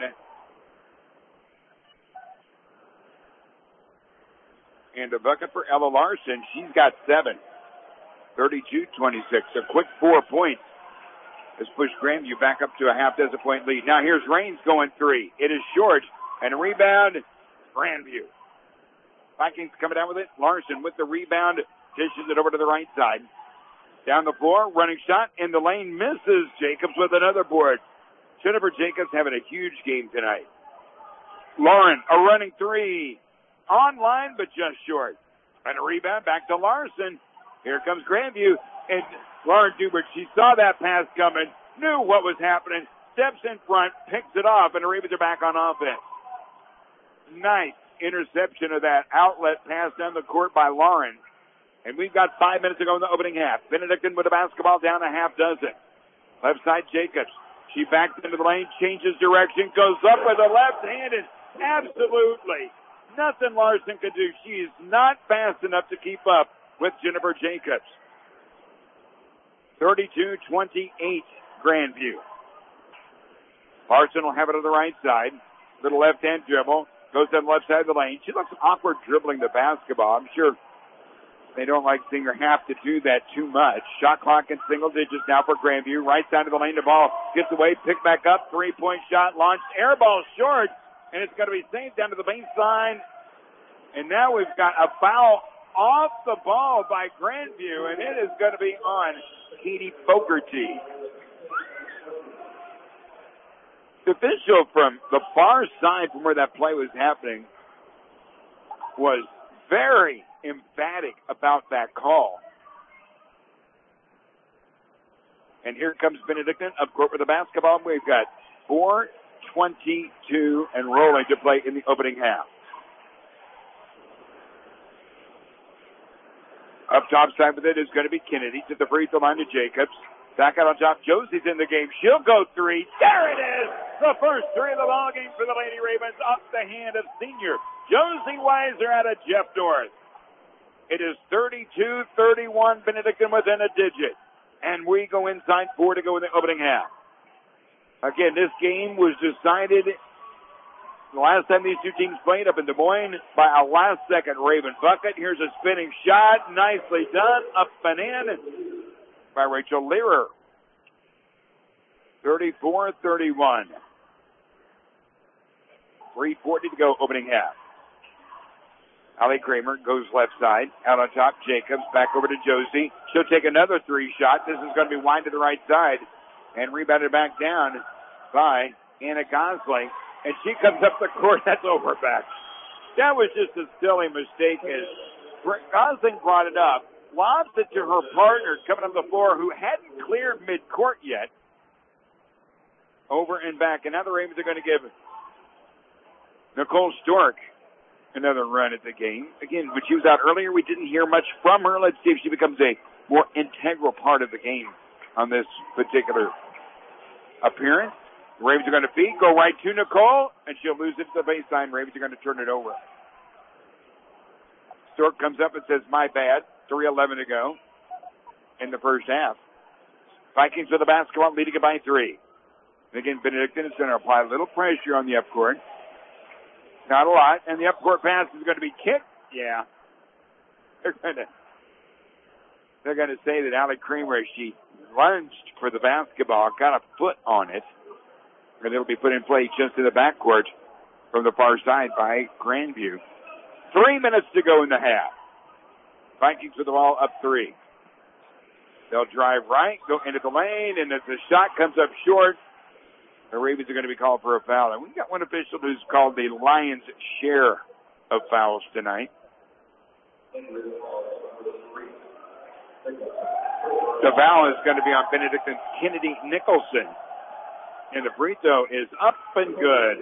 And a bucket for Ella Larson. She's got seven. thirty-two twenty-six. A quick four points has pushed Grandview back up to a half dozen point lead. Now here's Raines going three. It is short. And a rebound, Grandview. Vikings coming down with it. Larson with the rebound. Dishes it over to the right side. Down the floor, running shot in the lane, misses. Jacobs with another board. Jennifer Jacobs having a huge game tonight. Lauren, a running three. Online, but just short. And a rebound back to Larson. Here comes Grandview. And Lauren Dubert, she saw that pass coming, knew what was happening, steps in front, picks it off, and the Ravens are back on offense. Nice interception of that outlet pass down the court by Lauren. And we've got five minutes to go in the opening half. Benedictine with a basketball down a half dozen. Left side Jacobs. She backs into the lane, changes direction, goes up with a left hand, and absolutely nothing Larson could do. She is not fast enough to keep up with Jennifer Jacobs. thirty-two twenty-eight Grandview. Larson will have it on the right side. Little left hand dribble. Goes down the left side of the lane. She looks awkward dribbling the basketball. I'm sure they don't like seeing her have to do that too much. Shot clock in single digits now for Grandview. Right side of the lane, the ball gets away, picked back up, three-point shot launched, air ball short, and it's going to be saved down to the baseline. And now we've got a foul off the ball by Grandview, and it is going to be on Katie Fogarty. The official from the far side from where that play was happening was very emphatic about that call. And here comes Benedictine up court with the basketball. We've got four twenty-two and rolling to play in the opening half. Up top side with it is going to be Kennedy to the free throw line to Jacobs. Back out on top, Josie's in the game. She'll go three. There it is! The first three of the ball game for the Lady Ravens off the hand of senior Josie Weiser out of Jeff North. It is thirty-two thirty-one, Benedictine within a digit. And we go inside four to go in the opening half. Again, this game was decided the last time these two teams played up in Des Moines by a last-second Raven bucket. Here's a spinning shot. Nicely done. Up and in by Rachel Learer. thirty-four thirty-one. three forty to go, opening half. Allie Kramer goes left side. Out on top, Jacobs. Back over to Josie. She'll take another three shot. This is going to be wide to the right side. And rebounded back down by Anna Gosling. And she comes up the court. That's over back. That was just a silly mistake as Gosling brought it up. Lobs it to her partner coming on the floor who hadn't cleared midcourt yet. Over and back. And now the Ravens are going to give Nicole Stork another run at the game. Again, when she was out earlier, we didn't hear much from her. Let's see if she becomes a more integral part of the game on this particular appearance. The Ravens are going to feed, go right to Nicole, and she'll lose it to the baseline. Ravens are going to turn it over. Stork comes up and says, my bad. three eleven to go in the first half. Vikings with the basketball, leading it by three. And again, Benedictine is going to apply a little pressure on the upcourt. Not a lot. And the upcourt pass is going to be kicked. Yeah. They're going to, they're going to say that Allie Kramer, she lunged for the basketball, got a foot on it. And it'll be put in play just in the backcourt from the far side by Grandview. Three minutes to go in the half. Vikings with the ball up three. They'll drive right, go into the lane, and as the shot comes up short, the Ravens are going to be called for a foul. And we've got one official who's called the Lions' share of fouls tonight. The foul is going to be on Benedictine Kennedy Nicholson. And the free throw is up and good.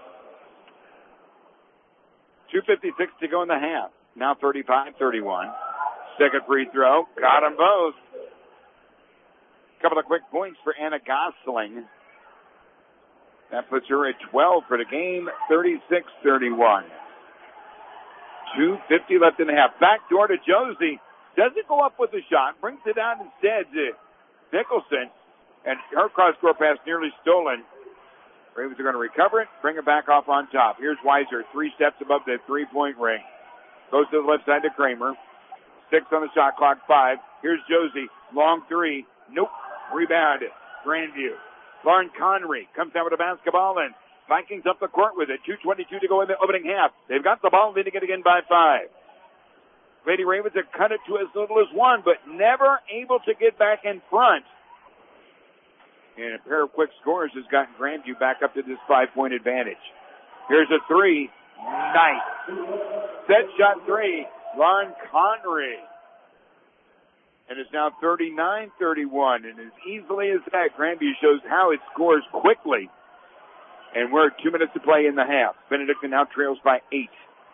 two fifty-six to go in the half. Now thirty-five thirty-one. Second free throw. Got them both. Couple of quick points for Anna Gosling. That puts her at twelve for the game, thirty-six thirty-one. two fifty left in the half. Back door to Josie. Doesn't go up with the shot. Brings it down instead to Nicholson. And her cross-court pass nearly stolen. Ravens are going to recover it, bring it back off on top. Here's Weiser, three steps above the three-point ring. Goes to the left side to Kramer. Six on the shot clock, five. Here's Josie, long three. Nope. Rebound, Grandview. Lauren Connery comes down with a basketball, and Vikings up the court with it. two twenty-two to go in the opening half. They've got the ball, leading it again by five. Lady Ravens have cut it to as little as one, but never able to get back in front. And a pair of quick scores has gotten Grandview back up to this five-point advantage. Here's a three. Nice. Set shot three. Lauren Connery. And it's now thirty-nine thirty-one. And as easily as that, Grandview shows how it scores quickly. And we're two minutes to play in the half. Benedictine now trails by eight.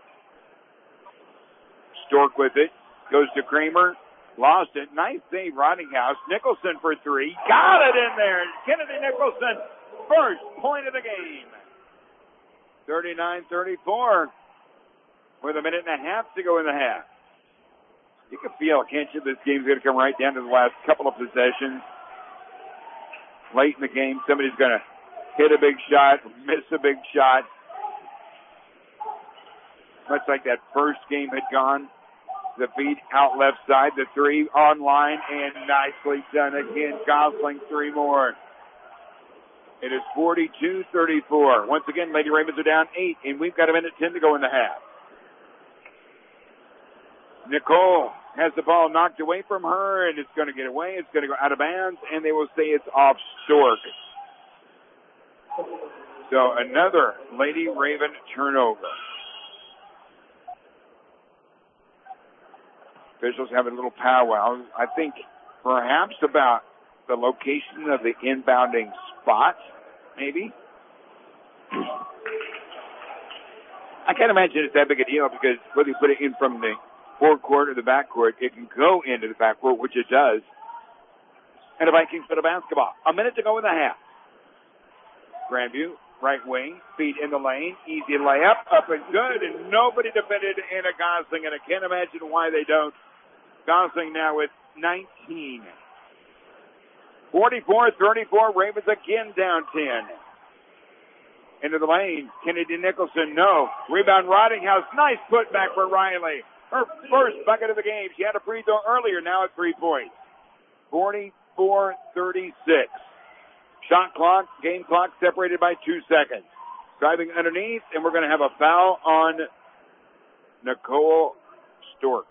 Stork with it. Goes to Kramer. Lost it. Nice save, Rodinghouse. Nicholson for three. Got it in there. Kennedy Nicholson, first point of the game. thirty-nine thirty-four. With a minute and a half to go in the half. You can feel, can't you, this game's going to come right down to the last couple of possessions. Late in the game, somebody's going to hit a big shot, miss a big shot. Much like that first game had gone. The feed out left side, the three online, and nicely done again. Gosling, three more. It is forty-two thirty-four. Once again, Lady Ravens are down eight, and we've got a minute ten to go in the half. Nicole has the ball knocked away from her, and it's going to get away. It's going to go out of bounds, and they will say it's off Stork. So another Lady Raven turnover. Officials having a little powwow. I think perhaps about the location of the inbounding spot, maybe. I can't imagine it's that big a deal because whether you put it in from the forecourt or the backcourt, it can go into the backcourt, which it does. And the Vikings put a basketball. A minute to go in the half. Grandview, right wing, feed in the lane, easy layup, up and good, and nobody defended Anna Gosling, and I can't imagine why they don't. Gosling now with nineteen. forty-four thirty-four, Ravens again down ten. Into the lane, Kennedy Nicholson, no. Rebound, Rodinghouse, nice putback for Riley. Her first bucket of the game. She had a free throw earlier, now at three points. forty-four thirty-six. Shot clock, game clock separated by two seconds. Driving underneath, and we're going to have a foul on Nicole Stork.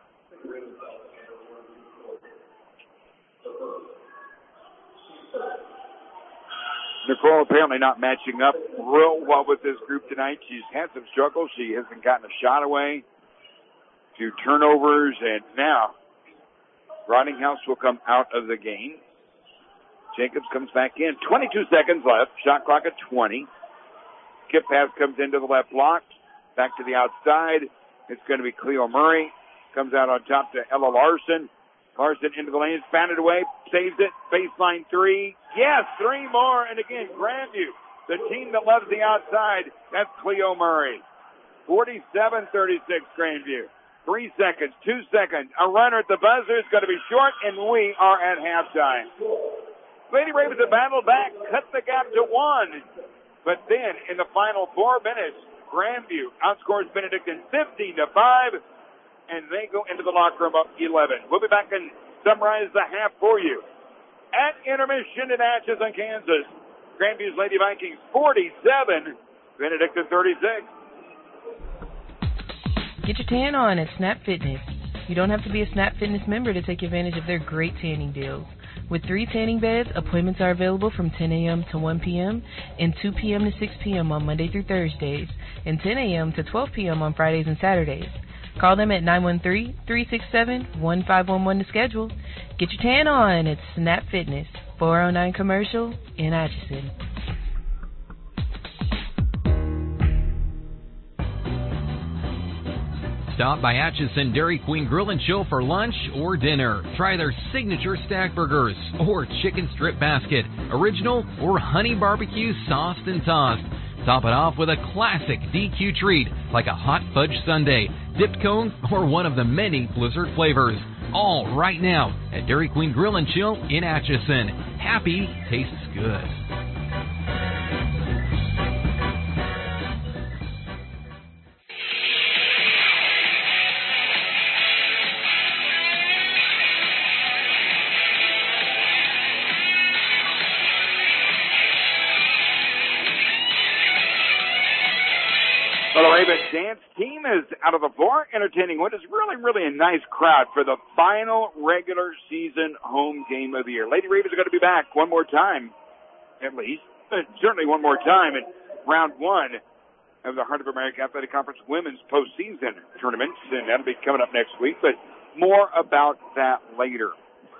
Nicole apparently not matching up real well with this group tonight. She's had some struggles. She hasn't gotten a shot away. Two turnovers, and now Rodinghouse will come out of the game. Jacobs comes back in. twenty-two seconds left. Shot clock at twenty. Skip pass comes into the left block. Back to the outside. It's going to be Cleo Murray. Comes out on top to Ella Larson. Larson into the lane. Found it away. Saves it. Baseline three. Yes, three more. And again, Grandview, the team that loves the outside. That's Cleo Murray. forty-seven thirty-six Grandview. Three seconds, two seconds. A runner at the buzzer is going to be short, and we are at halftime. Lady Ravens have battled back, cut the gap to one. But then, in the final four minutes, Grandview outscores Benedictine fifteen to five, and they go into the locker room up eleven. We'll be back and summarize the half for you. At intermission in Atchison, Kansas, Grandview's Lady Vikings forty-seven, Benedictine thirty-six. Get your tan on at Snap Fitness. You don't have to be a Snap Fitness member to take advantage of their great tanning deals. With three tanning beds, appointments are available from ten a.m. to one p.m. and two p.m. to six p.m. on Monday through Thursdays, and ten a.m. to twelve p.m. on Fridays and Saturdays. Call them at nine one three, three six seven, one five one one to schedule. Get your tan on at Snap Fitness, four oh nine Commercial in Atchison. Stop by Atchison Dairy Queen Grill and Chill for lunch or dinner. Try their signature stack burgers or chicken strip basket, original or honey barbecue sauced and tossed. Top it off with a classic D Q treat like a hot fudge sundae, dipped cone, or one of the many Blizzard flavors. All right now at Dairy Queen Grill and Chill in Atchison. Happy tastes good. Well, the Ravens dance team is out of the floor, entertaining what is really, really a nice crowd for the final regular season home game of the year. Lady Ravens are going to be back one more time, at least, but certainly one more time in round one of the Heart of America Athletic Conference Women's Postseason Tournament, and that'll be coming up next week, but more about that later.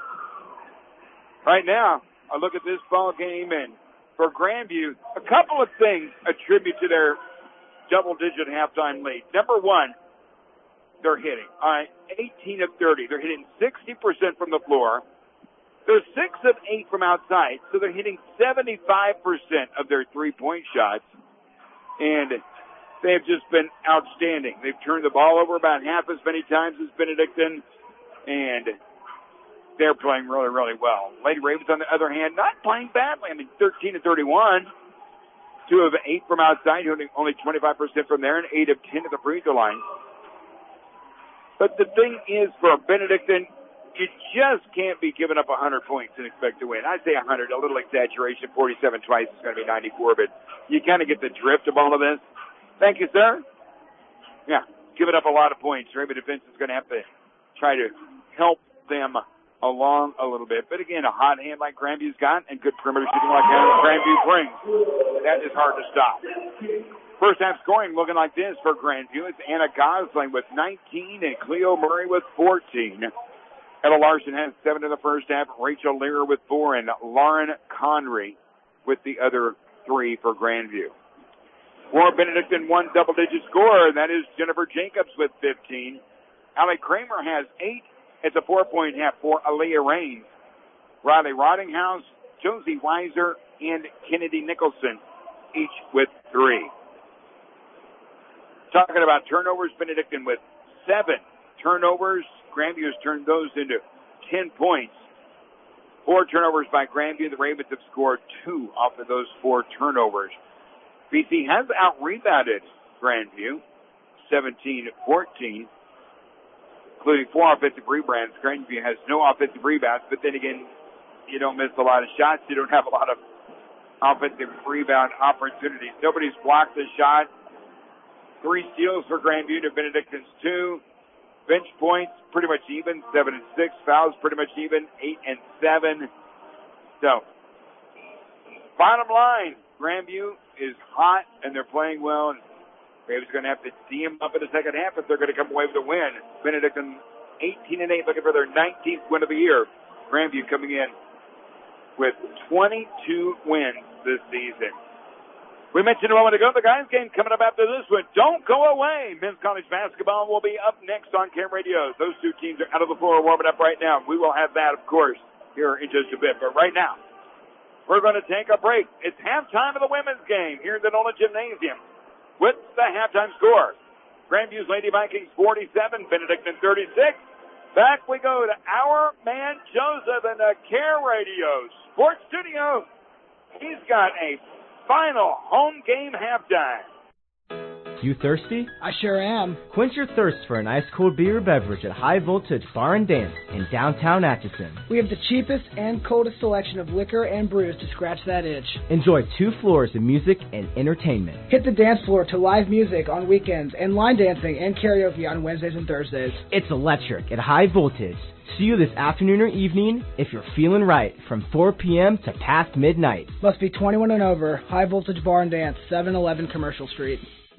Right now, I look at this ball game, and for Grandview, a couple of things attribute to their double-digit halftime lead. Number one, they're hitting. All right, eighteen of thirty. They're hitting sixty percent from the floor. They're six of eight from outside, so they're hitting seventy-five percent of their three-point shots. And they have just been outstanding. They've turned the ball over about half as many times as Benedictine, and they're playing really, really well. Lady Ravens, on the other hand, not playing badly. I mean, thirteen of thirty-one. Two of eight from outside, only twenty-five percent from there, and eight of ten at the free throw line. But the thing is, for Benedictine, you just can't be giving up one hundred points and expect to win. I'd say one hundred, a little exaggeration. forty-seven twice is going to be ninety-four, but you kind of get the drift of all of this. Thank you, sir. Yeah, giving up a lot of points. Raven defense is going to have to try to help them along a little bit. But again, a hot hand like Grandview's got and good perimeter shooting like Grandview brings. That is hard to stop. First half scoring looking like this for Grandview. It's Anna Gosling with nineteen and Cleo Murray with fourteen. Ella Larson has seven in the first half. Rachel Lear with four and Lauren Conry with the other three for Grandview. For Benedictine, one double-digit scorer, and that is Jennifer Jacobs with fifteen. Allie Kramer has eight. It's a four-point half for Aaliyah Raines. Riley Roddinghouse, Josie Weiser, and Kennedy Nicholson, each with three. Talking about turnovers, Benedictine with seven turnovers. Grandview has turned those into ten points. Four turnovers by Grandview. The Ravens have scored two off of those four turnovers. B C has out-rebounded Grandview, seventeen fourteen. Including four offensive rebounds. Grandview has no offensive rebounds, but then again, you don't miss a lot of shots. You don't have a lot of offensive rebound opportunities. Nobody's blocked the shot. Three steals for Grandview to Benedictine's two. Bench points pretty much even, seven and six. Fouls pretty much even, eight and seven. So, bottom line, Grandview is hot and they're playing well. And Ravens going to have to tee them up in the second half if they're going to come away with a win. Benedictine eighteen and eight, looking for their nineteenth win of the year. Grandview coming in with twenty-two wins this season. We mentioned a moment ago the guys game coming up after this one. Don't go away. Men's college basketball will be up next on Cam Radio. Those two teams are out of the floor warming up right now. We will have that, of course, here in just a bit. But right now, we're going to take a break. It's halftime of the women's game here at the Nolan Gymnasium. With the halftime score, Grandview's Lady Vikings forty-seven, Benedictine thirty-six. Back we go to our man Joseph in the Care Radio Sports Studio. He's got a final home game halftime. You thirsty? I sure am. Quench your thirst for an ice cold beer or beverage at High Voltage Bar and Dance in downtown Atchison. We have the cheapest and coldest selection of liquor and brews to scratch that itch. Enjoy two floors of music and entertainment. Hit the dance floor to live music on weekends and line dancing and karaoke on Wednesdays and Thursdays. It's electric at High Voltage. See you this afternoon or evening if you're feeling right from four p.m. to past midnight. Must be twenty-one and over. High Voltage Bar and Dance, seven eleven Commercial Street.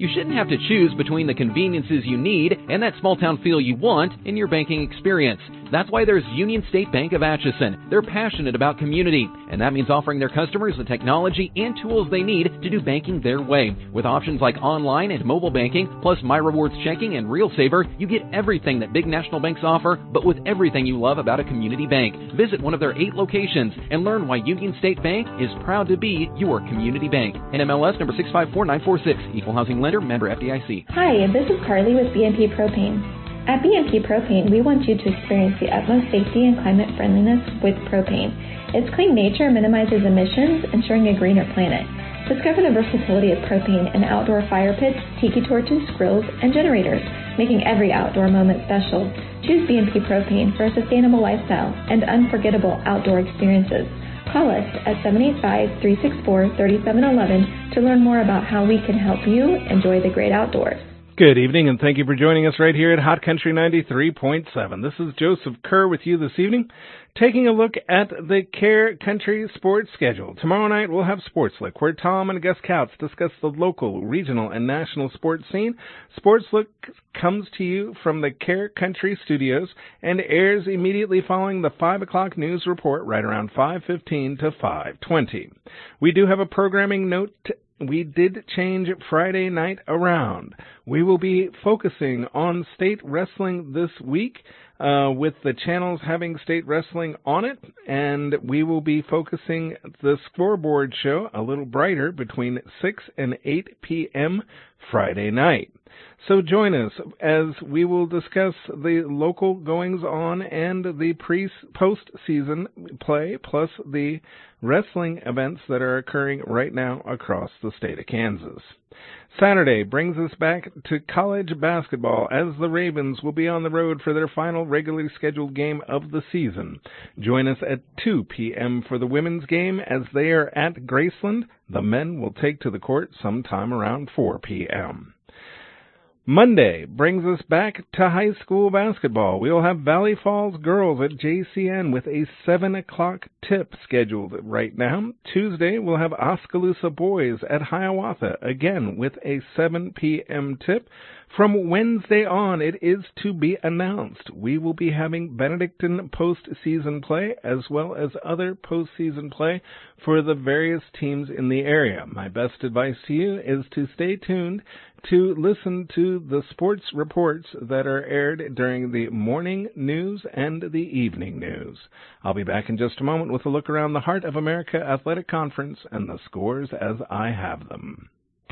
You shouldn't have to choose between the conveniences you need and that small-town feel you want in your banking experience. That's why there's Union State Bank of Atchison. They're passionate about community, and that means offering their customers the technology and tools they need to do banking their way. With options like online and mobile banking, plus My Rewards checking and Real Saver, you get everything that big national banks offer, but with everything you love about a community bank. Visit one of their eight locations and learn why Union State Bank is proud to be your community bank. N M L S number six five four nine four six, Equal Housing Lender, member F D I C. Hi, this is Carly with B and P Propane. At B and P Propane, we want you to experience the utmost safety and climate friendliness with propane. Its clean nature minimizes emissions, ensuring a greener planet. Discover the versatility of propane in outdoor fire pits, tiki torches, grills, and generators, making every outdoor moment special. Choose B and P Propane for a sustainable lifestyle and unforgettable outdoor experiences. Call us at seven eight five, three six four, three seven one one to learn more about how we can help you enjoy the great outdoors. Good evening, and thank you for joining us right here at Hot Country ninety-three point seven. This is Joseph Kerr with you this evening, taking a look at the Care Country sports schedule. Tomorrow night we'll have Sports Look, where Tom and Gus Couts discuss the local, regional, and national sports scene. Sports Look comes to you from the Care Country studios and airs immediately following the five o'clock news report right around five fifteen to five twenty. We do have a programming note. We did change Friday night around. We will be focusing on state wrestling this week, uh, with the channels having state wrestling on it, and we will be focusing the scoreboard show a little brighter between six and eight p.m. Friday night. So join us as we will discuss the local goings-on and the pre post-season play, plus the wrestling events that are occurring right now across the state of Kansas. Saturday brings us back to college basketball as the Ravens will be on the road for their final regularly scheduled game of the season. Join us at two p.m. for the women's game as they are at Graceland. The men will take to the court sometime around four p.m. Monday brings us back to high school basketball. We'll have Valley Falls girls at J C N with a seven o'clock tip scheduled right now. Tuesday, we'll have Oskaloosa boys at Hiawatha, again with a seven p.m. tip. From Wednesday on, it is to be announced. We will be having Benedictine postseason play as well as other postseason play for the various teams in the area. My best advice to you is to stay tuned to listen to the sports reports that are aired during the morning news and the evening news. I'll be back in just a moment with a look around the Heart of America Athletic Conference and the scores as I have them.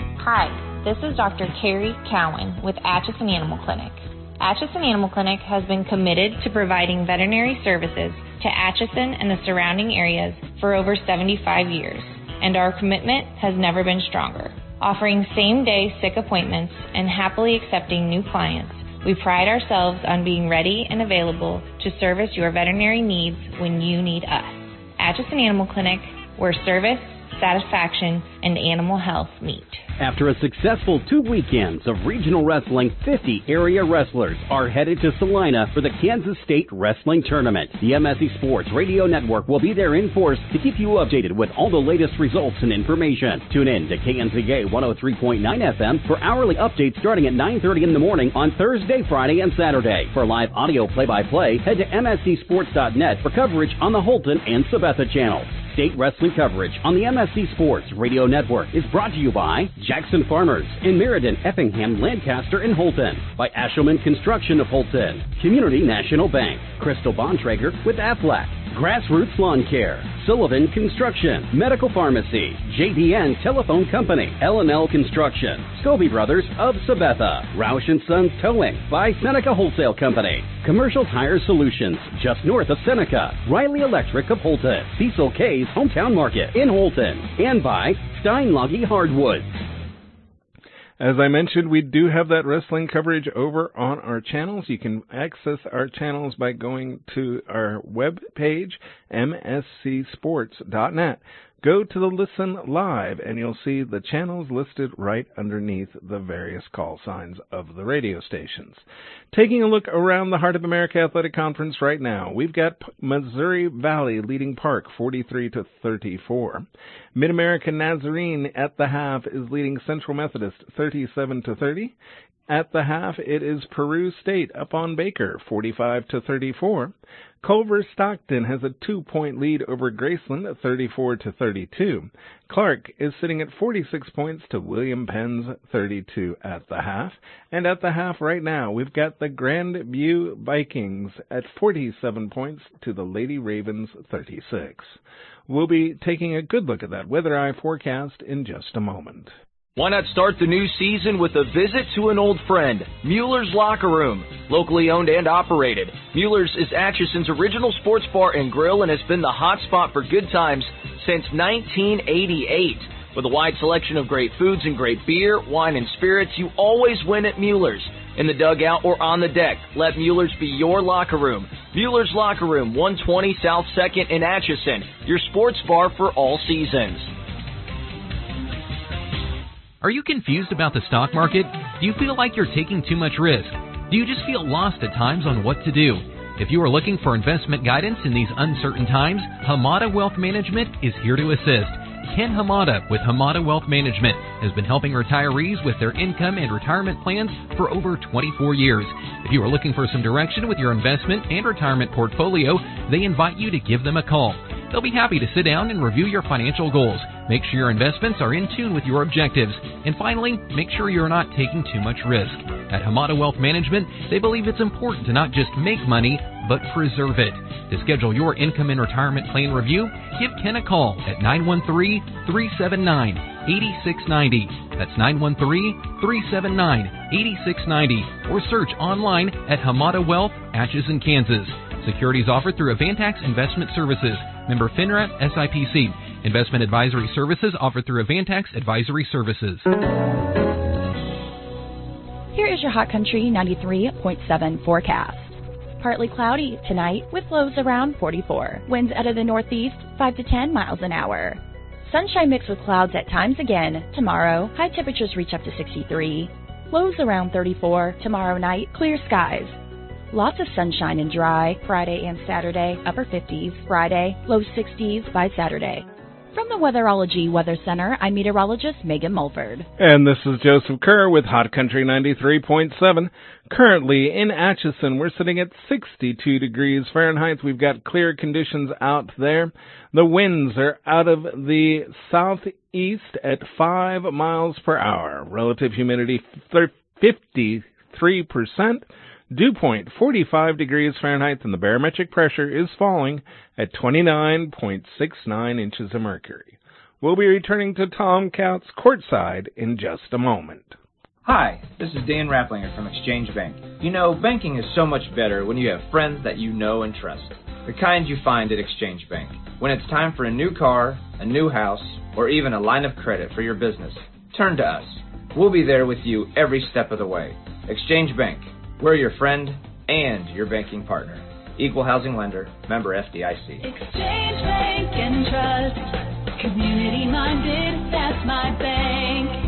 Hi, this is Doctor Carrie Cowan with Atchison Animal Clinic. Atchison Animal Clinic has been committed to providing veterinary services to Atchison and the surrounding areas for over seventy-five years, and our commitment has never been stronger. Offering same-day sick appointments and happily accepting new clients, we pride ourselves on being ready and available to service your veterinary needs when you need us. Atchison Animal Clinic, where service, satisfaction, and animal health meet. After a successful two weekends of regional wrestling, fifty area wrestlers are headed to Salina for the Kansas State Wrestling Tournament. The M S C Sports Radio Network will be there in force to keep you updated with all the latest results and information. Tune in to K N Z A one oh three point nine F M for hourly updates starting at nine thirty in the morning on Thursday, Friday, and Saturday. For live audio play-by-play, head to M S C sports dot net for coverage on the Holton and Sabetha channels. State wrestling coverage on the M S C Sports Radio Network is brought to you by Jackson Farmers in Meriden, Effingham, Lancaster, and Holton, by Ashelman Construction of Holton, Community National Bank, Crystal Bontrager with Aflac, Grassroots Lawn Care, Sullivan Construction, Medical Pharmacy, J D N Telephone Company, L and L Construction, Scobie Brothers of Sabetha, Roush and Sons Towing by Seneca Wholesale Company, Commercial Tire Solutions just north of Seneca, Riley Electric of Holton, Cecil K's Hometown Market in Holton, and by Steinloggy Hardwoods. As I mentioned, we do have that wrestling coverage over on our channels. You can access our channels by going to our web page, M S C sports dot net. Go to the Listen Live, and you'll see the channels listed right underneath the various call signs of the radio stations. Taking a look around the Heart of America Athletic Conference right now, we've got Missouri Valley leading Park forty-three to thirty-four. Mid-American Nazarene at the half is leading Central Methodist thirty-seven to thirty. At the half, it is Peru State up on Baker, forty-five to thirty-four. Culver Stockton has a two-point lead over Graceland, thirty-four to thirty-two. Clark is sitting at forty-six points to William Penn's thirty-two at the half. And at the half right now, we've got the Grandview Vikings at forty-seven points to the Lady Ravens thirty-six. We'll be taking a good look at that weather eye forecast in just a moment. Why not start the new season with a visit to an old friend, Mueller's Locker Room. Locally owned and operated, Mueller's is Atchison's original sports bar and grill and has been the hot spot for good times since nineteen eighty-eight. With a wide selection of great foods and great beer, wine, and spirits, you always win at Mueller's. In the dugout or on the deck, let Mueller's be your locker room. Mueller's Locker Room, one twenty South second in Atchison, your sports bar for all seasons. Are you confused about the stock market? Do you feel like you're taking too much risk? Do you just feel lost at times on what to do? If you are looking for investment guidance in these uncertain times, Hamada Wealth Management is here to assist. Ken Hamada with Hamada Wealth Management has been helping retirees with their income and retirement plans for over twenty-four years. If you are looking for some direction with your investment and retirement portfolio, they invite you to give them a call. They'll be happy to sit down and review your financial goals. Make sure your investments are in tune with your objectives. And finally, make sure you're not taking too much risk. At Hamada Wealth Management, they believe it's important to not just make money, but preserve it. To schedule your income and retirement plan review, give Ken a call at nine one three, three seven nine, eight six nine zero. That's nine one three, three seven nine, eight six nine zero. Or search online at Hamada Wealth, Atchison, Kansas. Securities offered through Avantax Investment Services. Member FINRA S I P C. Investment advisory services offered through Avantax Advisory Services. Here is your Hot Country ninety-three point seven forecast. Partly cloudy tonight with lows around forty-four. Winds out of the northeast five to ten miles an hour. Sunshine mixed with clouds at times again tomorrow. High temperatures reach up to sixty-three. Lows around thirty-four. Tomorrow night, clear skies. Lots of sunshine and dry Friday and Saturday, upper fifties. Friday, low sixties by Saturday. From the Weatherology Weather Center, I'm meteorologist Megan Mulford. And this is Joseph Kerr with Hot Country ninety-three point seven. Currently in Atchison, we're sitting at sixty-two degrees Fahrenheit. We've got clear conditions out there. The winds are out of the southeast at five miles per hour. Relative humidity fifty-three percent. Dew point forty-five degrees Fahrenheit, and the barometric pressure is falling at twenty-nine point six nine inches of mercury. We'll be returning to Tom Couts courtside in just a moment. Hi, this is Dan Rapplinger from Exchange Bank. You know, banking is so much better when you have friends that you know and trust. The kind you find at Exchange Bank. When it's time for a new car, a new house, or even a line of credit for your business, turn to us. We'll be there with you every step of the way. Exchange Bank. We're your friend and your banking partner. Equal housing lender, member F D I C. Exchange Bank and Trust, community minded, that's my bank.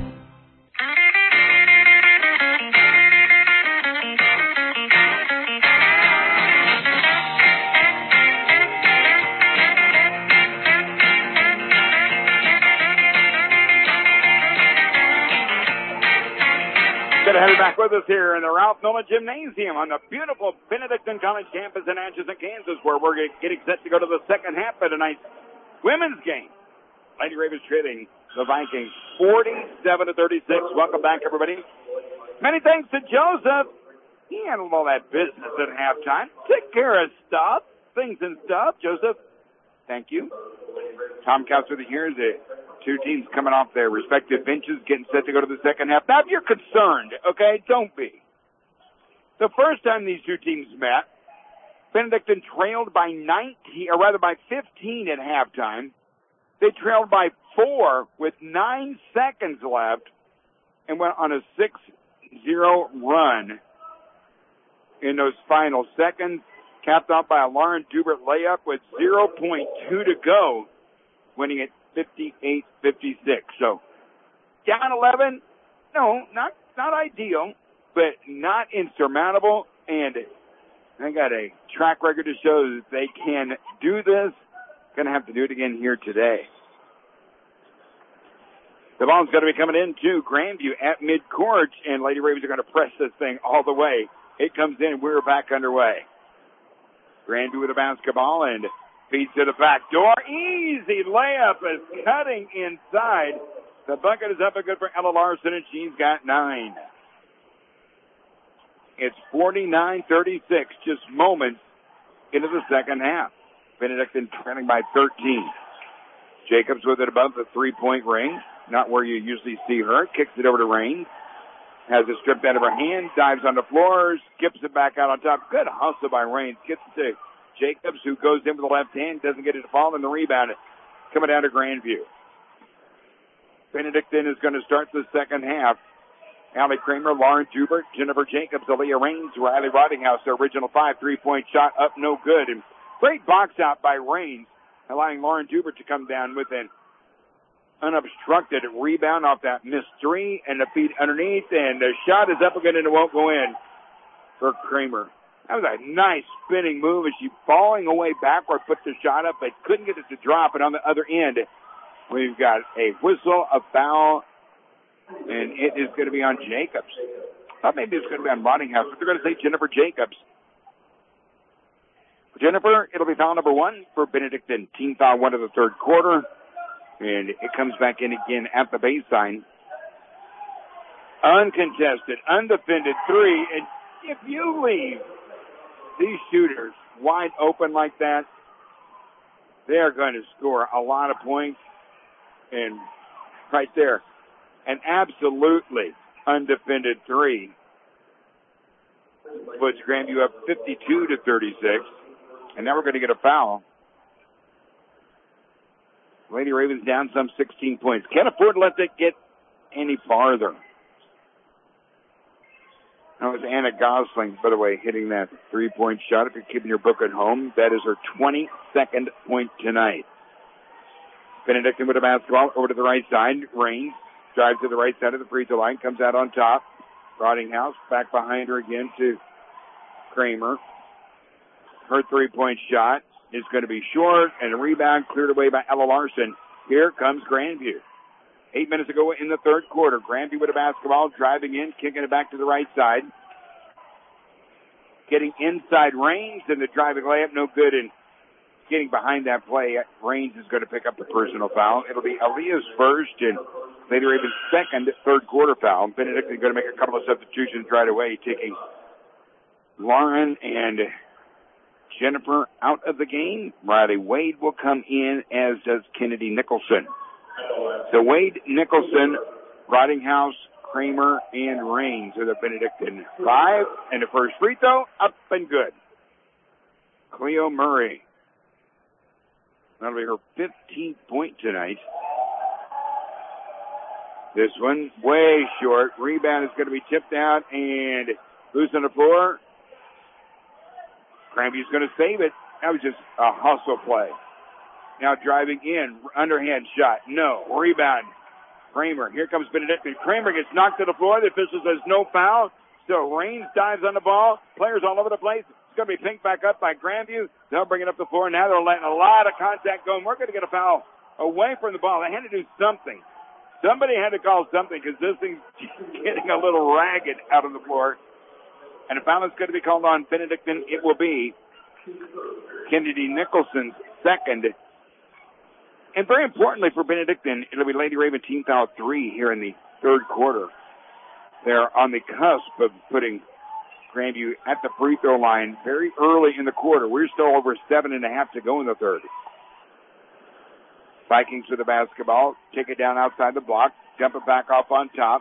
Good to have you back with us here in the Ralph Nolan Gymnasium on the beautiful Benedictine College campus in Atchison, Kansas, where we're getting set to go to the second half of tonight's women's game. Lady Ravens trailing the Vikings forty-seven to thirty-six. Welcome back, everybody. Many thanks to Joseph. He handled all that business at halftime. Took care of stuff, things and stuff. Joseph, thank you. Tom Couts with you here. The two teams coming off their respective benches, getting set to go to the second half. Now, if you're concerned, okay, don't be. The first time these two teams met, Benedictine trailed by nineteen, or rather by fifteen at halftime. They trailed by four with nine seconds left and went on a six zero run in those final seconds, capped off by a Lauren Dubert layup with zero point two to go. winning it fifty-eight fifty-six. So down eleven, no, not not ideal, but not insurmountable. And they got a track record to show that they can do this. Going to have to do it again here today. The ball's going to be coming into Grandview at midcourt, and Lady Ravens are going to press this thing all the way. It comes in, we're back underway. Grandview with the basketball and feeds to the back door. Easy layup is cutting inside. The bucket is up and good for Ella Larson, and she's got nine. It's forty-nine thirty-six, just moments into the second half. Benedictine trailing by thirteen. Jacobs with it above the three-point ring. Not where you usually see her. Kicks it over to Rain. Has it stripped out of her hand. Dives on the floor. Skips it back out on top. Good hustle by Rain. Gets it to Jacobs, who goes in with the left hand. Doesn't get it to fall in the rebound. Coming down to Grandview. Benedictine is going to start the second half. Allie Kramer, Lauren Dubert, Jennifer Jacobs, Aaliyah Rains, Riley Rottinghouse. The original five three-point shot up no good. And great box out by Rains, allowing Lauren Dubert to come down with an unobstructed rebound off that missed three, and the feed underneath, and the shot is up again and it won't go in for Kramer. That was a nice spinning move as she falling away backward, put the shot up, but couldn't get it to drop. And on the other end, we've got a whistle, a foul, and it is going to be on Jacobs. I thought maybe it's going to be on Rottinghouse, but they're going to say Jennifer Jacobs. For Jennifer, it'll be foul number one for Benedictine. Team foul one of the third quarter. And it comes back in again at the baseline. Uncontested, undefended three. And if you leave these shooters wide open like that, they're going to score a lot of points. And right there, an absolutely undefended three puts Grandview up fifty-two to thirty-six. And now we're going to get a foul. Lady Ravens down some sixteen points. Can't afford to let that get any farther. That was Anna Gosling, by the way, hitting that three-point shot. If you're keeping your book at home, that is her twenty-second point tonight. Benedictine with a basketball over to the right side. Rains drives to the right side of the free throw line, comes out on top. Rottinghouse back behind her again to Kramer. Her three-point shot is going to be short, and a rebound cleared away by Ella Larson. Here comes Grandview. Eight minutes ago in the third quarter, Grandview with a basketball, driving in, kicking it back to the right side. Getting inside Rains, and the driving layup, no good, and getting behind that play, Rains is going to pick up the personal foul. It'll be Aaliyah's first, and Lady Ravens' second third quarter foul. Benedict is going to make a couple of substitutions right away, taking Lauren and Jennifer out of the game. Riley Wade will come in, as does Kennedy Nicholson. So Wade, Nicholson, Rottinghouse, Kramer, and Rains are the Benedictine five. And the first free throw, up and good. Cleo Murray. That'll be her fifteenth point tonight. This one way short. Rebound is going to be tipped out and loose on the floor. Grandview's going to save it. That was just a hustle play. Now driving in, underhand shot. No. Rebound. Kramer. Here comes Benedictine. Kramer gets knocked to the floor. The official says no foul. So Rains dives on the ball. Players all over the place. It's going to be pinked back up by Grandview. They'll bring it up the floor. Now they're letting a lot of contact go. And we're going to get a foul away from the ball. They had to do something. Somebody had to call something because this thing's getting a little ragged out on the floor. And a foul is going to be called on Benedictine. It will be Kennedy Nicholson's second. And very importantly for Benedictine, it'll be Lady Raven team foul three here in the third quarter. They're on the cusp of putting Grandview at the free throw line very early in the quarter. We're still over seven and a half to go in the third. Vikings with the basketball. Take it down outside the block. Dump it back off on top.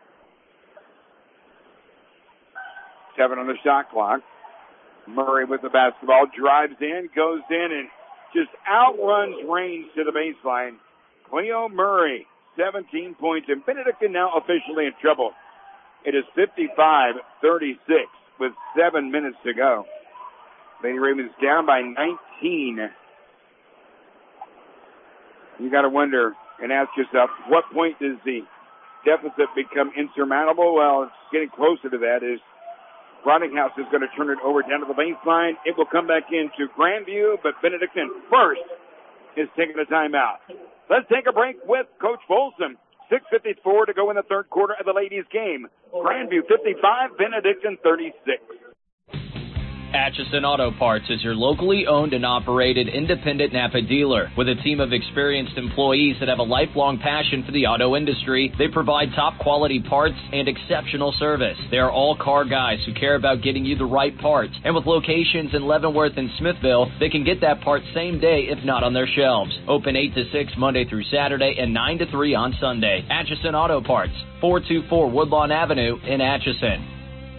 Seven on the shot clock. Murray with the basketball. Drives in, goes in, and just outruns Rains to the baseline. Cleo Murray, seventeen points. And Benedictine now officially in trouble. It is fifty-five thirty-six with seven minutes to go. Lady Ravens down by nineteen. You got to wonder and ask yourself, what point does the deficit become insurmountable? Well, it's getting closer to that. Is Rottinghouse is going to turn it over down to the baseline. It will come back into Grandview, but Benedictine first is taking a timeout. Let's take a break with Coach Folsom. six fifty-four to go in the third quarter of the ladies' game. Grandview fifty-five, Benedictine thirty-six. Atchison Auto Parts is your locally owned and operated independent Napa dealer. With a team of experienced employees that have a lifelong passion for the auto industry, they provide top quality parts and exceptional service. They are all car guys who care about getting you the right parts. And with locations in Leavenworth and Smithville, they can get that part same day if not on their shelves. Open eight to six Monday through Saturday and nine to three on Sunday. Atchison Auto Parts, four two four Woodlawn Avenue in Atchison.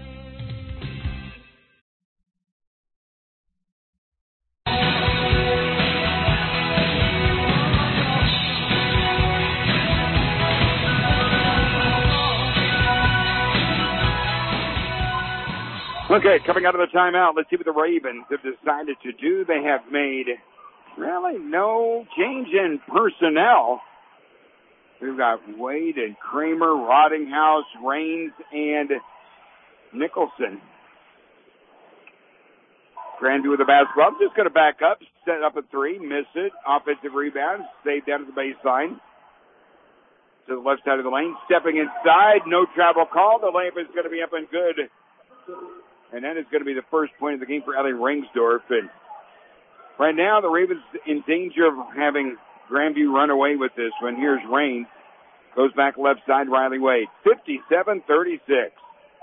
Okay, coming out of the timeout, let's see what the Ravens have decided to do. They have made really no change in personnel. We've got Wade and Kramer, Rottinghouse, Raines, and Nicholson. Grandview with the basketball. I'm just going to back up, set up a three, miss it. Offensive rebound, saved down to the baseline. To the left side of the lane, stepping inside, no travel call. The layup is going to be up and good. And that is going to be the first point of the game for Ellie Ringsdorf. And right now, the Ravens in danger of having Grandview run away with this one. Here's Raines. Goes back left side, Riley Wade. fifty-seven thirty-six.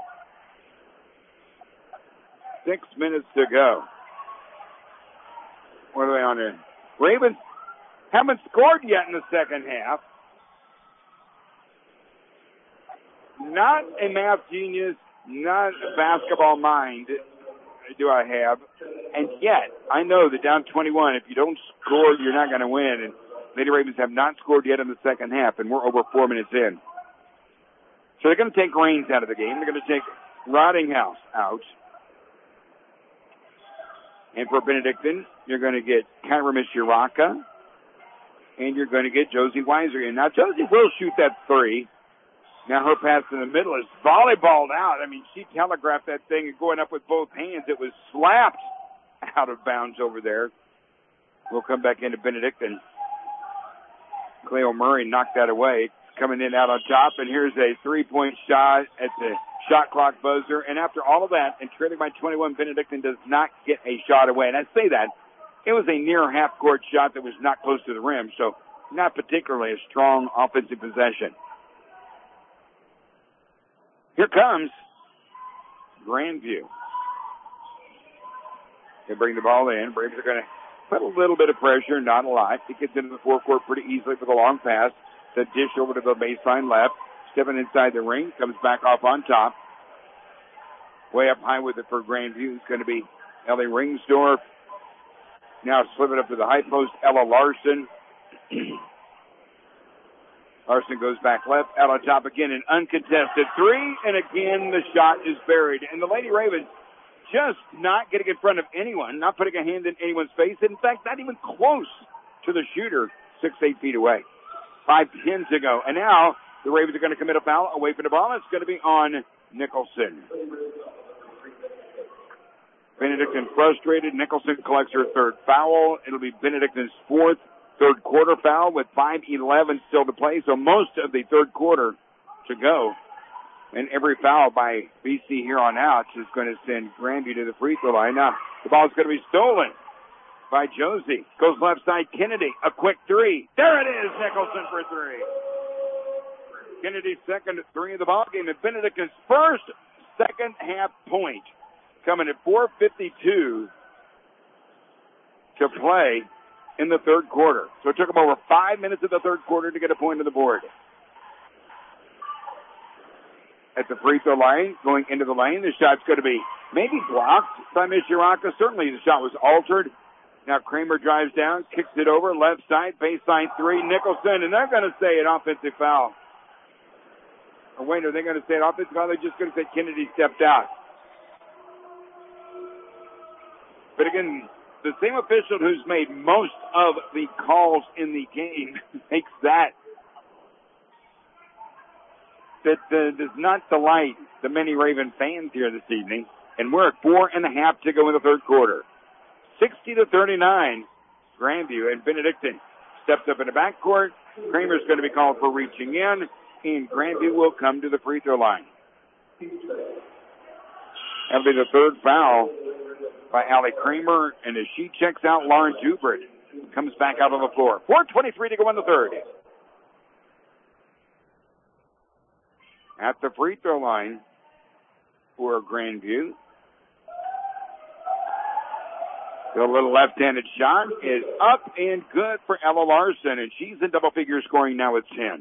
Six minutes to go. What are they on there? Ravens haven't scored yet in the second half. Not a math genius. Not a basketball mind do I have. And yet, I know that down twenty-one, if you don't score, you're not going to win. And Lady Ravens have not scored yet in the second half, and we're over four minutes in. So they're going to take Raines out of the game. They're going to take Rottinghouse out. And for Benedictine, you're going to get Kyra Mishiraka, and you're going to get Josie Weiser in. Now, Josie will shoot that three. Now her pass in the middle is volleyballed out. I mean, she telegraphed that thing and going up with both hands. It was slapped out of bounds over there. We'll come back into Benedictine. Cleo Murray knocked that away. Coming in out on top, and here's a three-point shot at the shot clock buzzer. And after all of that, and trailing by twenty-one, Benedictine does not get a shot away. And I say that, it was a near half-court shot that was not close to the rim, so not particularly a strong offensive possession. Here comes Grandview. They bring the ball in. Braves are going to put a little bit of pressure, not a lot. He gets into the forecourt pretty easily for the long pass. The dish over to the baseline left. Stepping inside the ring. Comes back off on top. Way up high with it for Grandview. It's going to be Ellie Ringsdorf. Now slipping up to the high post, Ella Larson. Larson goes back left, out on top again, an uncontested three, and again the shot is buried. And the Lady Ravens just not getting in front of anyone, not putting a hand in anyone's face. In fact, not even close to the shooter, six, eight feet away. Five pins ago. And now the Ravens are going to commit a foul away from the ball. It's going to be on Nicholson. Benedictine frustrated. Nicholson collects her third foul. It'll be Benedictine's fourth third quarter foul with five eleven still to play. So most of the third quarter to go. And every foul by B C here on out is going to send Grandview to the free throw line. Now, the ball's going to be stolen by Josie. Goes left side, Kennedy. A quick three. There it is, Nicholson for three. Kennedy's second three of the ball game. And Benedictine's first second half point coming at four fifty-two to play in the third quarter. So it took them over five minutes of the third quarter to get a point on the board. At the free throw line, going into the lane, the shot's going to be maybe blocked by Mishiraka. Certainly the shot was altered. Now Kramer drives down, kicks it over, left side, baseline three, Nicholson, and they're going to say an offensive foul. Or wait, are they going to say an offensive foul? They're just going to say Kennedy stepped out. But again, the same official who's made most of the calls in the game makes that. That uh, does not delight the many Raven fans here this evening. And we're at four and a half to go in the third quarter. sixty to thirty-nine, Grandview and Benedictine steps up in the backcourt. Kramer's going to be called for reaching in, and Grandview will come to the free throw line. That'll be the third foul by Allie Kramer, and as she checks out, Lauren Dubert comes back out on the floor. four twenty-three to go in the third. At the free throw line for Grandview. The little left-handed shot is up and good for Ella Larson, and she's in double figure scoring now at ten.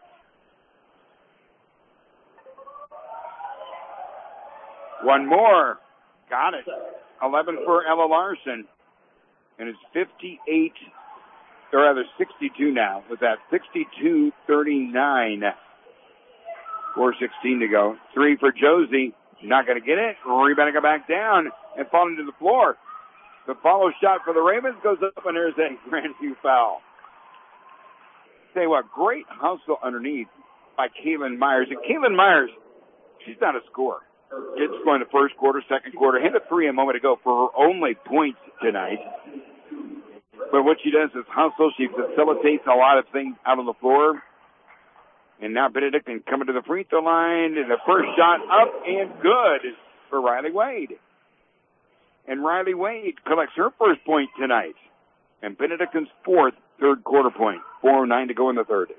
One more. Got it. eleven for Ella Larson. And it's fifty-eight, or rather sixty-two now, with that sixty-two thirty-nine. four sixteen to go. Three for Josie. Not going to get it. Rebounding it back down and falling to the floor. The follow shot for the Ravens goes up, and there's a Grandview foul. Tell you what, great hustle underneath by Kaylin Myers. And Kaylin Myers, she's not a scorer. Did score in the first quarter, second quarter. Hit a three a moment ago for her only points tonight. But what she does is hustle. She facilitates a lot of things out on the floor. And now Benedictine coming to the free throw line. And the first shot up and good for Riley Wade. And Riley Wade collects her first point tonight. And Benedictine's fourth third quarter point. four oh nine to go in the third.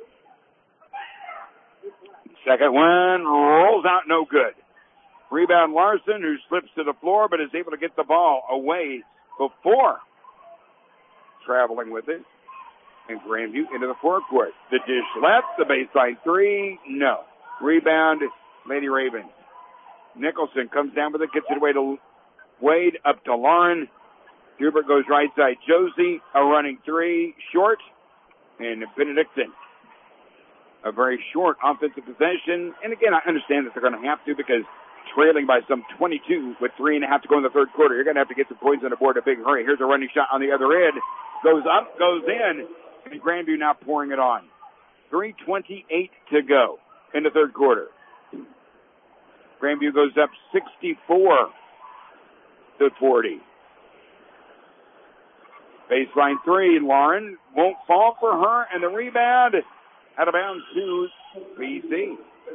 Second one rolls out, no good. Rebound Larson, who slips to the floor but is able to get the ball away before traveling with it. And Grandview into the forecourt. The dish left, the baseline three, no. Rebound, Lady Ravens. Nicholson comes down with it, gets it away to Wade, up to Lauren. Hubert goes right side. Josie, a running three, short. And Benedictine, a very short offensive possession. And again, I understand that they're going to have to because trailing by some twenty-two with three and a half to go in the third quarter. You're going to have to get some points on the board in a big hurry. Here's a running shot on the other end. Goes up, goes in, and Grandview now pouring it on. three twenty-eight to go in the third quarter. Grandview goes up sixty-four to forty. Baseline three, Lauren won't fall for her, and the rebound out of bounds to B C.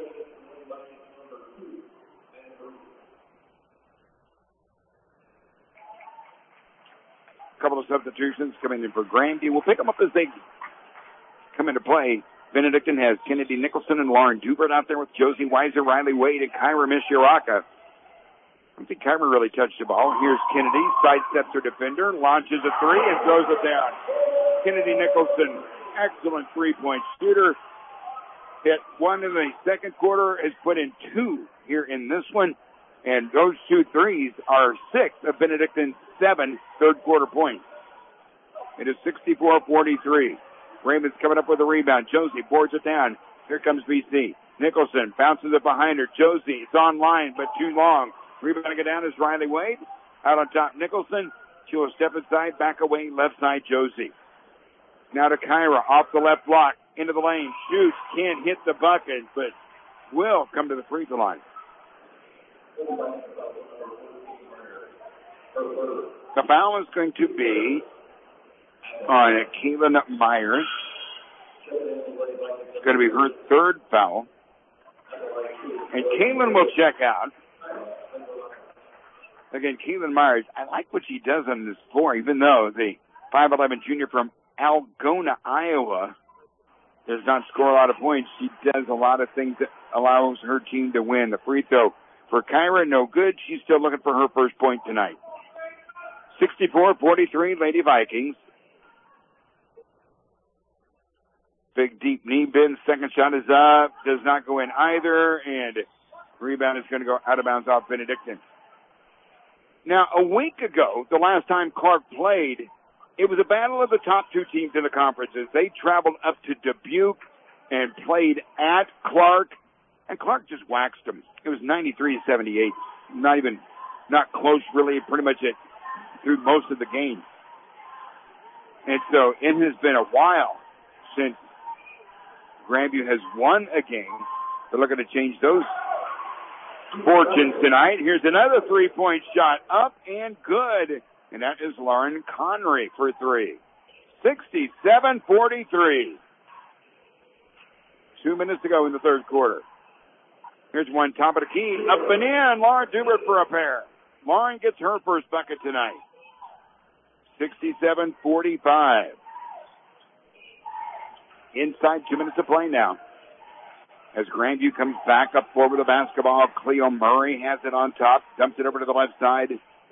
Couple of substitutions coming in for Grandview. We'll pick them up as they come into play. Benedictine has Kennedy Nicholson and Lauren Dubert out there with Josie Weiser, Riley Wade, and Kyra Mishiraka. I don't think Kyra really touched the ball. Here's Kennedy, sidesteps her defender, launches a three, and throws it down. Kennedy Nicholson, excellent three-point shooter. Hit one in the second quarter, has put in two here in this one. And those two threes are six of Benedictine's seven third quarter points. It is sixty-four forty-three. Raymond's coming up with a rebound. Josie boards it down. Here comes B C. Nicholson bounces it behind her. Josie, it's on line, but too long. Rebounding it down is Riley Wade. Out on top, Nicholson. She will step inside, back away, left side, Josie. Now to Kyra, off the left block, into the lane, shoots, can't hit the bucket, but will come to the free throw line. The foul is going to be on Kaylin Myers. It's going to be her third foul. And Kaylin will check out. Again, Kaylin Myers, I like what she does on this floor, even though the five eleven junior from Algona, Iowa, does not score a lot of points. She does a lot of things that allows her team to win. The free throw for Kyra, no good. She's still looking for her first point tonight. sixty-four forty-three, Lady Vikings. Big deep knee bend. Second shot is up. Does not go in either. And rebound is going to go out of bounds off Benedictine. Now, a week ago, the last time Clark played, it was a battle of the top two teams in the conferences. They traveled up to Dubuque and played at Clark, and Clark just waxed them. It was ninety-three to seventy-eight. Not even, not close, really, pretty much at through most of the game. And so it has been a while since Grandview has won a game. They're looking to change those fortunes tonight. Here's another three-point shot, up and good. And that is Lauren Connery for three. sixty-seven forty-three. Two minutes to go in the third quarter. Here's one top of the key, up and in. Lauren Dubert for a pair. Lauren gets her first bucket tonight. sixty-seven forty-five. Inside two minutes to play now. As Grandview comes back up floor with the basketball, Cleo Murray has it on top, dumps it over to the left side.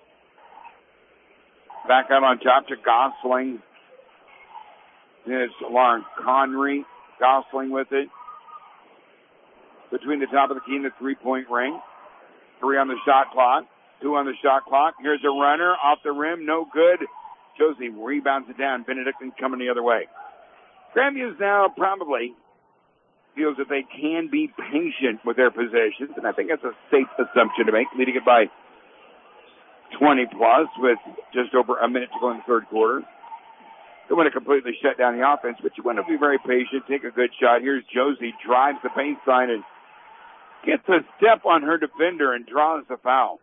Back out on top to Gosling. There's Lauren Connery. Gosling with it. Between the top of the key and the three-point ring. Three on the shot clock. Two on the shot clock. Here's a runner off the rim. No good. Josie rebounds it down. Benedictine coming the other way. Grandview's now probably feels that they can be patient with their possessions, and I think that's a safe assumption to make, leading it by twenty plus with just over a minute to go in the third quarter. Don't want to completely shut down the offense, but you want to be very patient, take a good shot. Here's Josie, drives the baseline and gets a step on her defender and draws the foul.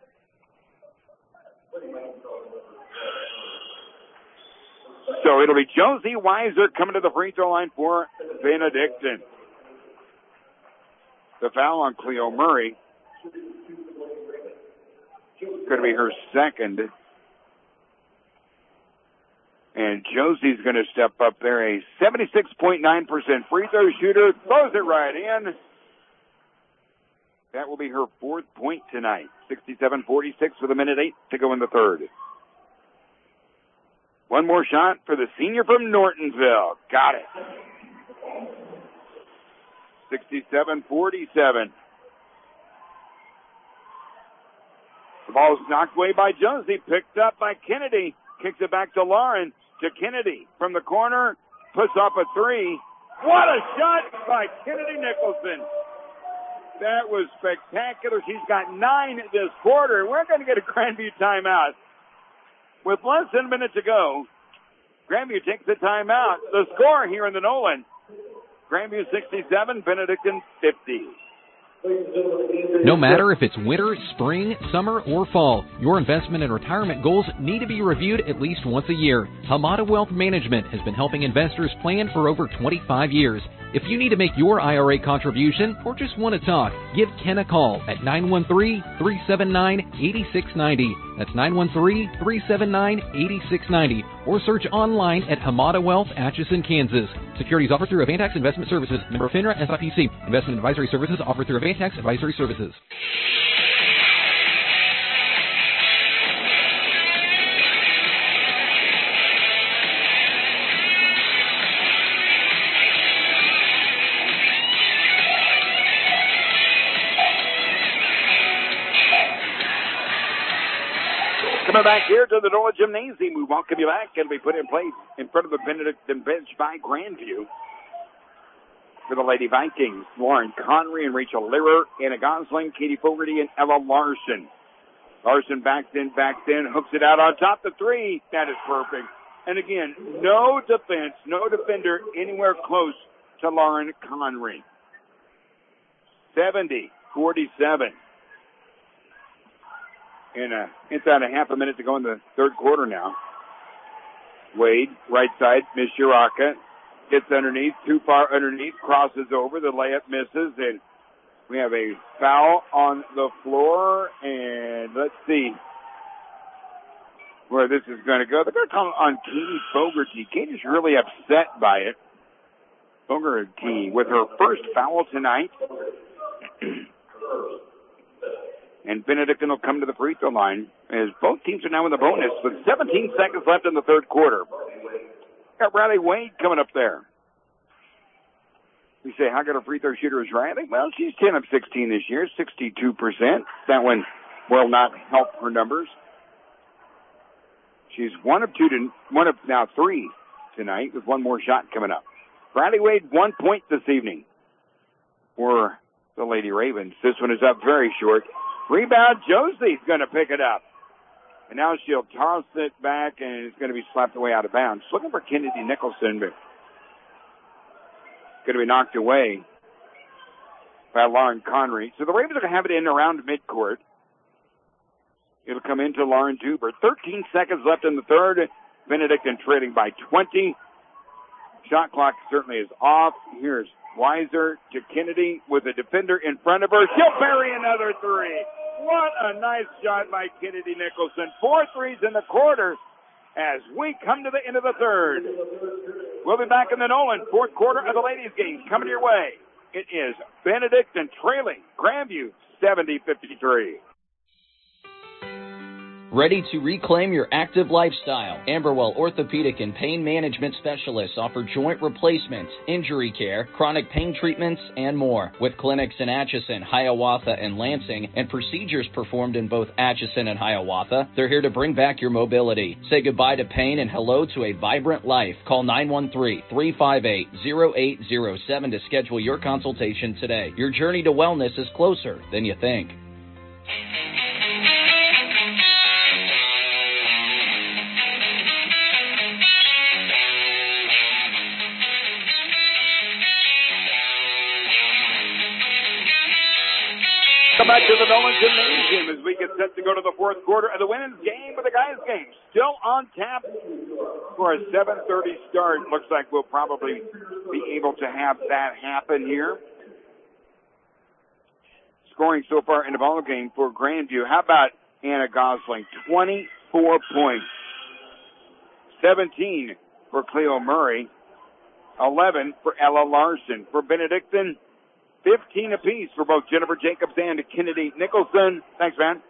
So it'll be Josie Weiser coming to the free throw line for Benedictine. The foul on Cleo Murray. Going to be her second. And Josie's going to step up there. A seventy-six point nine percent free throw shooter. Throws it right in. That will be her fourth point tonight. sixty-seven forty-six with a minute eight to go in the third. One more shot for the senior from Nortonville. Got it. sixty-seven forty-seven. The ball is knocked away by Josie. Picked up by Kennedy. Kicks it back to Lauren. To Kennedy from the corner. Puts up a three. What a shot by Kennedy Nicholson. That was spectacular. She's got nine this quarter. We're going to get a Grandview timeout. With less than a minute to go, Grandview takes the timeout. The score here in the Nolan. Grandview sixty-seven, Benedictine fifty. No matter if it's winter, spring, summer, or fall, your investment and retirement goals need to be reviewed at least once a year. Hamada Wealth Management has been helping investors plan for over twenty-five years. If you need to make your I R A contribution or just want to talk, give Ken a call at nine one three, three seven nine, eight six nine zero. That's nine one three, three seven nine, eight six nine zero. Or search online at Hamada Wealth, Atchison, Kansas. Securities offered through Avantax Investment Services. Member FINRA S I P C. Investment advisory services offered through Avantax Advisory Services. Coming back here to the Nola Gymnasium, we welcome you back. It'll be put in place in front of the Benedictine bench by Grandview. For the Lady Vikings, Lauren Connery and Rachel Learer, Anna Gosling, Katie Fogarty, and Ella Larson. Larson backs in, backs in, hooks it out on top. The three, that is perfect. And again, no defense, no defender anywhere close to Lauren Connery. seventy forty-seven. And uh, inside a half a minute to go in the third quarter now. Wade, right side, Miss Shiraka. Gets underneath, too far underneath, crosses over, the layup misses, and we have a foul on the floor, and let's see where this is going to go. They're going to call it on Katie Fogarty. Katie's really upset by it. Fogarty with her first foul tonight. And Benedictine will come to the free throw line as both teams are now in the bonus with seventeen seconds left in the third quarter. Got Riley Wade coming up there. We say, how good a free throw shooter is Riley? Well, she's ten of sixteen this year, sixty-two percent. That one will not help her numbers. She's one of two to, one of now three tonight with one more shot coming up. Riley Wade, one point this evening for the Lady Ravens. This one is up very short. Rebound, Josie's going to pick it up. And now she'll toss it back, and it's going to be slapped away out of bounds. Looking for Kennedy Nicholson, but going to be knocked away by Lauren Connery. So the Ravens are going to have it in around midcourt. It'll come into Lauren Duber. thirteen seconds left in the third. Benedictine trailing by twenty. Shot clock certainly is off. Here's Weiser to Kennedy with a defender in front of her. She'll bury another three. What a nice shot by Kennedy Nicholson. Four threes in the quarter as we come to the end of the third. We'll be back in the Nolan fourth quarter of the ladies' game coming your way. It is Benedictine trailing Grandview seventy fifty-three. Ready to reclaim your active lifestyle? Amberwell Orthopedic and Pain Management Specialists offer joint replacements, injury care, chronic pain treatments, and more. With clinics in Atchison, Hiawatha, and Lansing, and procedures performed in both Atchison and Hiawatha, they're here to bring back your mobility. Say goodbye to pain and hello to a vibrant life. Call nine one three, three five eight, zero eight zero seven to schedule your consultation today. Your journey to wellness is closer than you think. Come back to the Nolan Gymnasium as we get set to go to the fourth quarter of the women's game, but the guys' game still on tap for a seven thirty start. Looks like we'll probably be able to have that happen here. Scoring so far in the ball game for Grandview. How about Anna Gosling? twenty-four points. seventeen for Cleo Murray. eleven for Ella Larson. For Benedictine, fifteen apiece for both Jennifer Jacobs and Kennedy Nicholson. Thanks, man.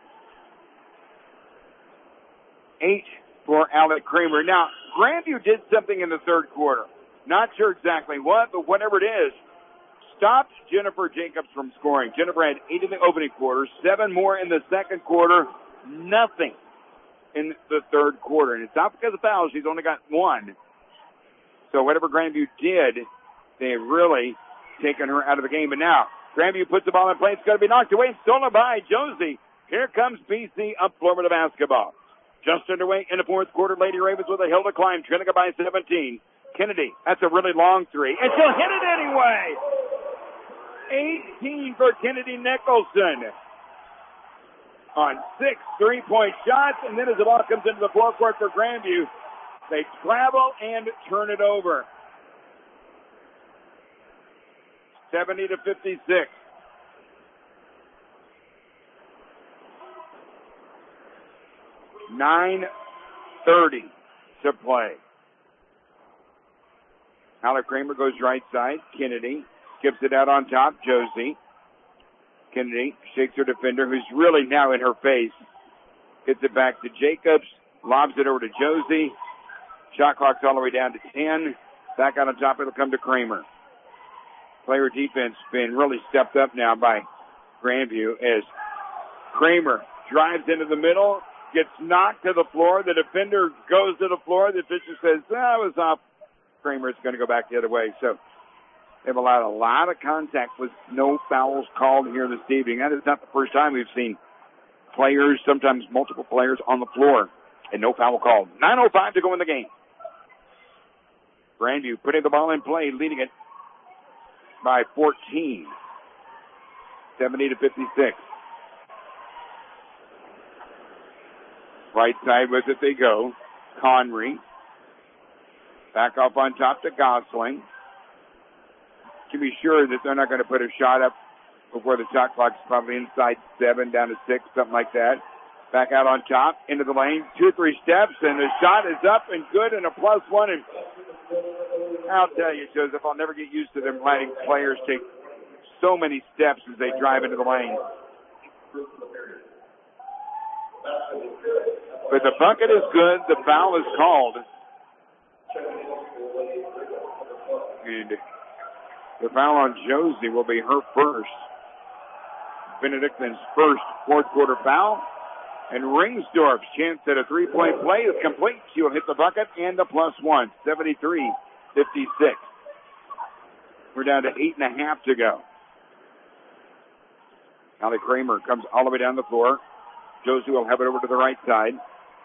Eight for Alec Kramer. Now, Grandview did something in the third quarter. Not sure exactly what, but whatever it is, stopped Jennifer Jacobs from scoring. Jennifer had eight in the opening quarter, seven more in the second quarter, nothing in the third quarter. And it's not because of fouls. She's only got one. So whatever Grandview did, they really taken her out of the game. But now, Grandview puts the ball in play. It's going to be knocked away and stolen by Josie. Here comes B C up floor with the basketball. Just underway in the fourth quarter, Lady Ravens with a hill to climb, trailing it by seventeen. Kennedy, that's a really long three, and she'll hit it anyway. eighteen for Kennedy Nicholson on six three-point shots, and then as the ball comes into the forecourt for Grandview, they travel and turn it over. seventy to fifty-six. nine thirty to play. Alec Kramer goes right side. Kennedy gives it out on top. Josie. Kennedy shakes her defender, who's really now in her face. Gets it back to Jacobs. Lobs it over to Josie. Shot clock's all the way down to ten. Back out on top, it'll come to Kramer. Player defense being really stepped up now by Grandview as Kramer drives into the middle, gets knocked to the floor. The defender goes to the floor. The official says, that was off. Kramer's going to go back the other way. So they've allowed a lot of contact with no fouls called here this evening. That is not the first time we've seen players, sometimes multiple players on the floor, and no foul called. nine oh five to go in the game. Grandview putting the ball in play, leading it by fourteen. seventy to fifty-six. Right side with it they go. Connery. Back off on top to Gosling. To be sure that they're not going to put a shot up before the shot clock's probably inside seven, down to six, something like that. Back out on top, into the lane, two or three steps, and the shot is up and good, and a plus one. And I'll tell you, Joseph, I'll never get used to them letting players take so many steps as they drive into the lane. But the bucket is good. The foul is called. And the foul on Josie will be her first. Benedictine's first fourth quarter foul. And Ringsdorf's chance at a three-point play is complete. She will hit the bucket and the plus one. seventy-three fifty-six. We're down to eight and a half to go. Allie Kramer comes all the way down the floor. Josie will have it over to the right side.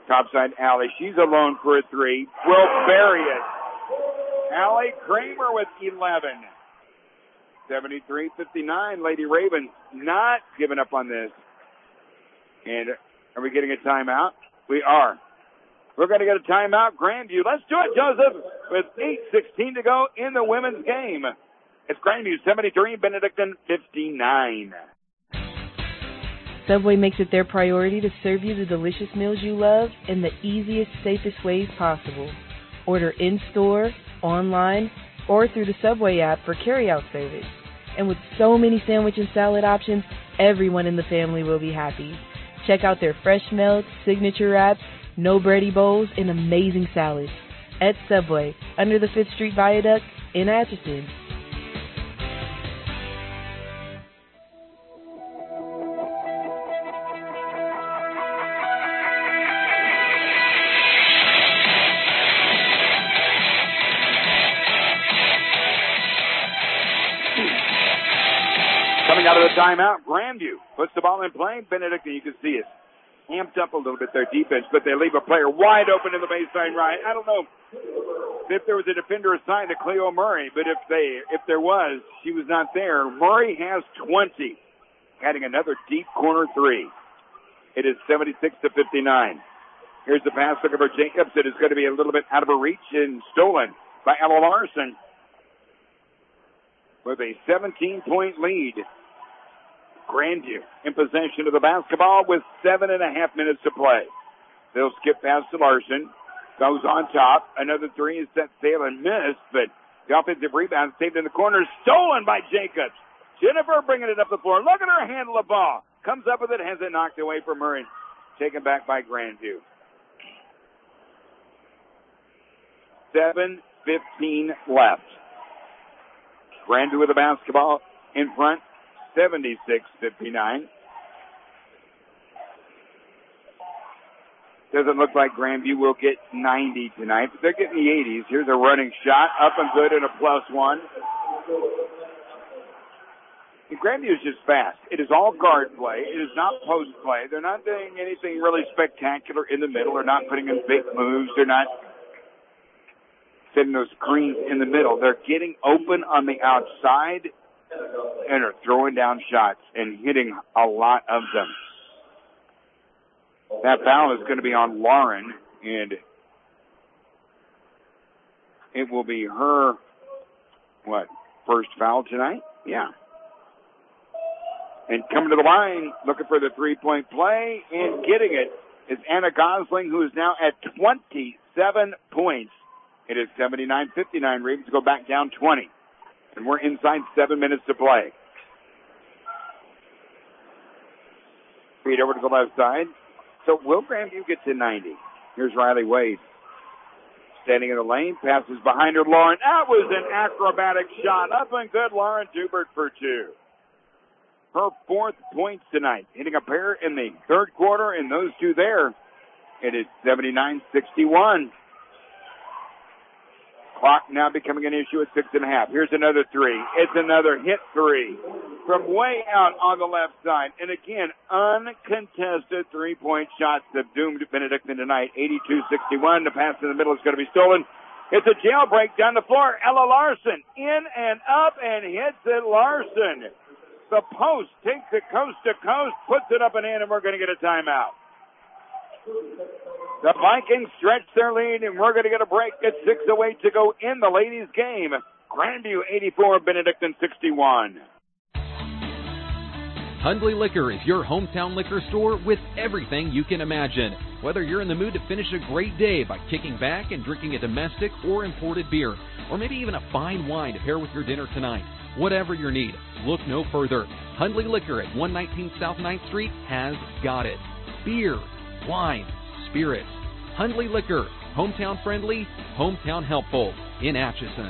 Topside Allie. She's alone for a three. Will bury it. Allie Kramer with eleven. seventy-three fifty-nine. Lady Ravens not giving up on this. And are we getting a timeout? We are. We're going to get a timeout. Grandview. Let's do it, Joseph, with eight sixteen to go in the women's game. It's Grandview seventy-three, Benedictine fifty-nine. Subway makes it their priority to serve you the delicious meals you love in the easiest, safest ways possible. Order in-store, online, or through the Subway app for carryout service. And with so many sandwich and salad options, everyone in the family will be happy. Check out their fresh melts, signature wraps, no bready bowls, and amazing salads. At Subway, under the fifth Street Viaduct in Atchison. Coming out of the timeout, Grandview puts the ball in play. Benedictine, you can see it amped up a little bit, their defense, but they leave a player wide open in the baseline right. I don't know if there was a defender assigned to Cleo Murray, but if they, if there was, she was not there. Murray has twenty, adding another deep corner three. It is seventy-six to fifty-nine. Here's the pass looking for Jacobs. It is going to be a little bit out of her reach and stolen by Ella Larson with a seventeen-point lead. Grandview in possession of the basketball with seven and a half minutes to play. They'll skip past to Larson. Goes on top. Another three is set sail and missed, but the offensive rebound saved in the corner. Stolen by Jacobs. Jennifer bringing it up the floor. Look at her handle the ball. Comes up with it, has it knocked away from Murray. Taken back by Grandview. seven fifteen left. Grandview with the basketball in front. seventy-six fifty-nine. Doesn't look like Grandview will get ninety tonight, but they're getting the eighties. Here's a running shot, up and good, and a plus one. And Grandview is just fast. It is all guard play. It is not post play. They're not doing anything really spectacular in the middle. They're not putting in big moves. They're not setting those screens in the middle. They're getting open on the outside and are throwing down shots and hitting a lot of them. That foul is going to be on Lauren, and it will be her, what, first foul tonight? Yeah. And coming to the line, looking for the three-point play, and getting it is Anna Gosling, who is now at twenty-seven points. It is seventy-nine fifty-nine. Ravens go back down twenty. And we're inside seven minutes to play. Feed over to the left side. So will Grandview get to ninety? Here's Riley Wade. Standing in the lane, passes behind her, Lauren. That was an acrobatic shot. Up and good, Lauren Dubert for two. Her fourth points tonight. Hitting a pair in the third quarter, and those two there. It is seventy-nine sixty-one. Clock now becoming an issue at six and a half. Here's another three. It's another hit three from way out on the left side. And again, uncontested three-point shots that doomed Benedictine tonight. eighty-two sixty-one. The pass in the middle is going to be stolen. It's a jailbreak down the floor. Ella Larson in and up and hits it. Larson. The post takes it coast to coast, puts it up and in, and we're going to get a timeout. The Vikings stretch their lead, and we're going to get a break at six oh eight to go in the ladies' game. Grandview eighty-four, Benedictine sixty-one. Hundley Liquor is your hometown liquor store with everything you can imagine. Whether you're in the mood to finish a great day by kicking back and drinking a domestic or imported beer, or maybe even a fine wine to pair with your dinner tonight, whatever your need, look no further. Hundley Liquor at one nineteen South ninth Street has got it. Beer, wine, spirits. Hundley Liquor, hometown friendly, hometown helpful in Atchison.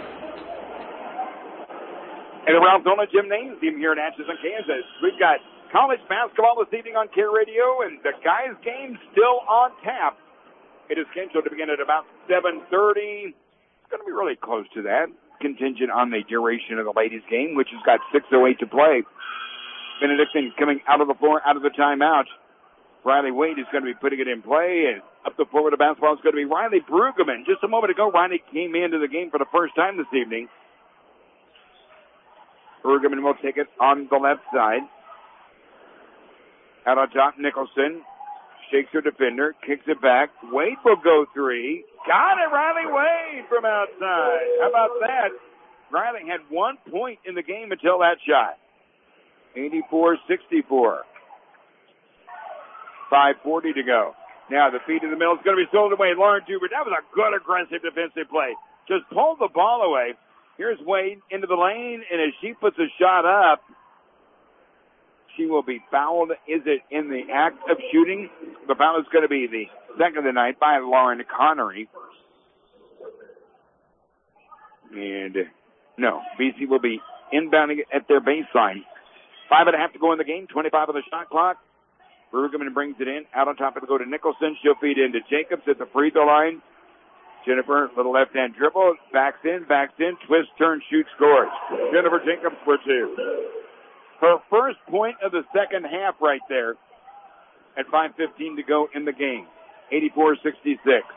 At the Ralph Nolan Gymnasium here in Atchison, Kansas, we've got college basketball this evening on Care Radio, and the guys' game still on tap. It is scheduled to begin at about seven thirty. It's going to be really close to that, contingent on the duration of the ladies' game, which has got six oh eight to play. Benedictine coming out of the floor, out of the timeout. Riley Wade is going to be putting it in play, and up the floor with the basketball is going to be Riley Brueggemann. Just a moment ago, Riley came into the game for the first time this evening. Brueggemann will take it on the left side. Out on top, Nicholson shakes her defender, kicks it back. Wade will go three. Got it, Riley Wade from outside. How about that? Riley had one point in the game until that shot. eighty-four sixty-four. five forty to go. Now the feed to the middle is going to be sold away. Lauren Dubert, that was a good aggressive defensive play. Just pulled the ball away. Here's Wade into the lane, and as she puts a shot up, she will be fouled. Is it in the act of shooting? The foul is going to be the second of the night by Lauren Connery. And no, B C will be inbounding at their baseline. Five and a half to go in the game, twenty-five on the shot clock. Brueggemann brings it in. Out on top, it'll go to Nicholson. She'll feed into Jacobs at the free throw line. Jennifer, little left-hand dribble, backs in, backs in, twist, turn, shoot, scores. Jennifer Jacobs for two. Her first point of the second half right there at five fifteen to go in the game. eighty-four sixty-six.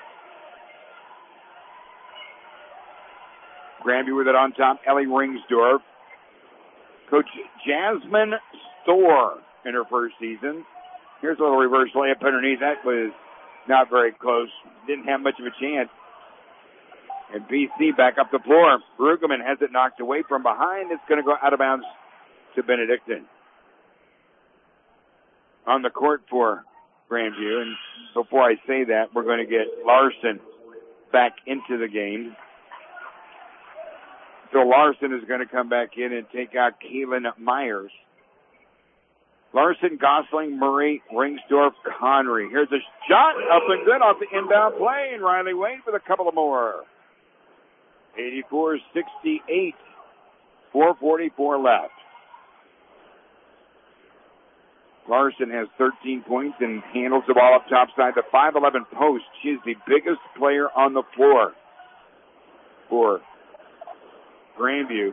Grandview with it on top. Ellie Ringsdorf. Coach Jasmine Storr in her first season. Here's a little reverse layup underneath. That was not very close. Didn't have much of a chance. And B C back up the floor. Brueggemann has it knocked away from behind. It's going to go out of bounds to Benedictine. On the court for Grandview. And before I say that, we're going to get Larson back into the game. So Larson is going to come back in and take out Kaylin Myers. Larson, Gosling, Murray, Ringsdorf, Connery. Here's a shot up and good off the inbound play, and Riley Wade with a couple of more. eighty-four sixty-eight. four forty-four left. Larson has thirteen points and handles the ball up top side. The five eleven post. She's the biggest player on the floor for Grandview.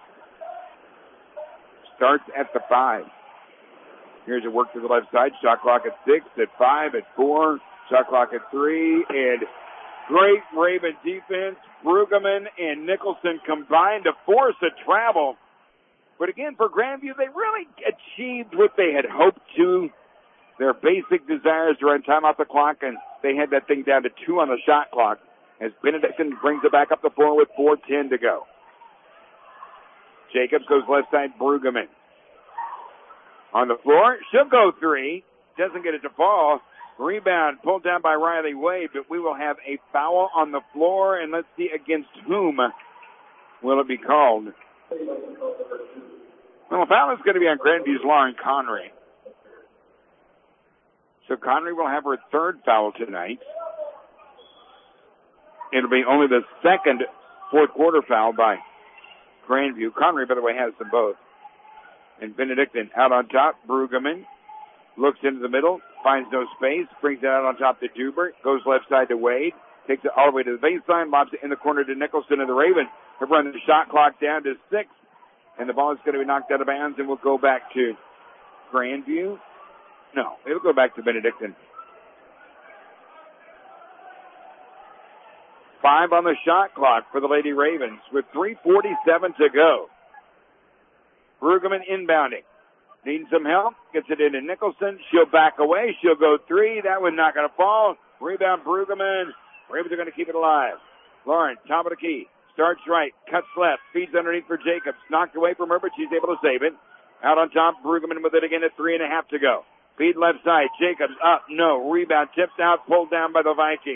Starts at the five. Here's a work to the left side. Shot clock at six, at five, at four. Shot clock at three. And great Raven defense. Brueggemann and Nicholson combined to force a travel. But again, for Grandview, they really achieved what they had hoped to. Their basic desires to run time off the clock, and they had that thing down to two on the shot clock as Benedictine brings it back up the floor with four ten to go. Jacobs goes left side, Brueggemann. On the floor, she'll go three. Doesn't get it to fall. Rebound pulled down by Riley Wade, but we will have a foul on the floor, and let's see against whom will it be called. Well, the foul is going to be on Grandview's Lauren Connery. So Connery will have her third foul tonight. It'll be only the second fourth quarter foul by Grandview. Connery, by the way, has them both. And Benedictine out on top. Brueggemann looks into the middle, finds no space, brings it out on top to Dubert, goes left side to Wade, takes it all the way to the baseline, lobs it in the corner to Nicholson and the Ravens. They're running the shot clock down to six, and the ball is going to be knocked out of bounds, and we'll go back to Grandview. No, it'll go back to Benedictine. Five on the shot clock for the Lady Ravens with three forty-seven to go. Brueggemann inbounding. Needing some help. Gets it into Nicholson. She'll back away. She'll go three. That one's not going to fall. Rebound Brueggemann. Ravens are going to keep it alive. Lauren, top of the key. Starts right. Cuts left. Feeds underneath for Jacobs. Knocked away from her, but she's able to save it. Out on top, Brueggemann with it again at three and a half to go. Feed left side. Jacobs up. No. Rebound tipped out. Pulled down by the Vikings.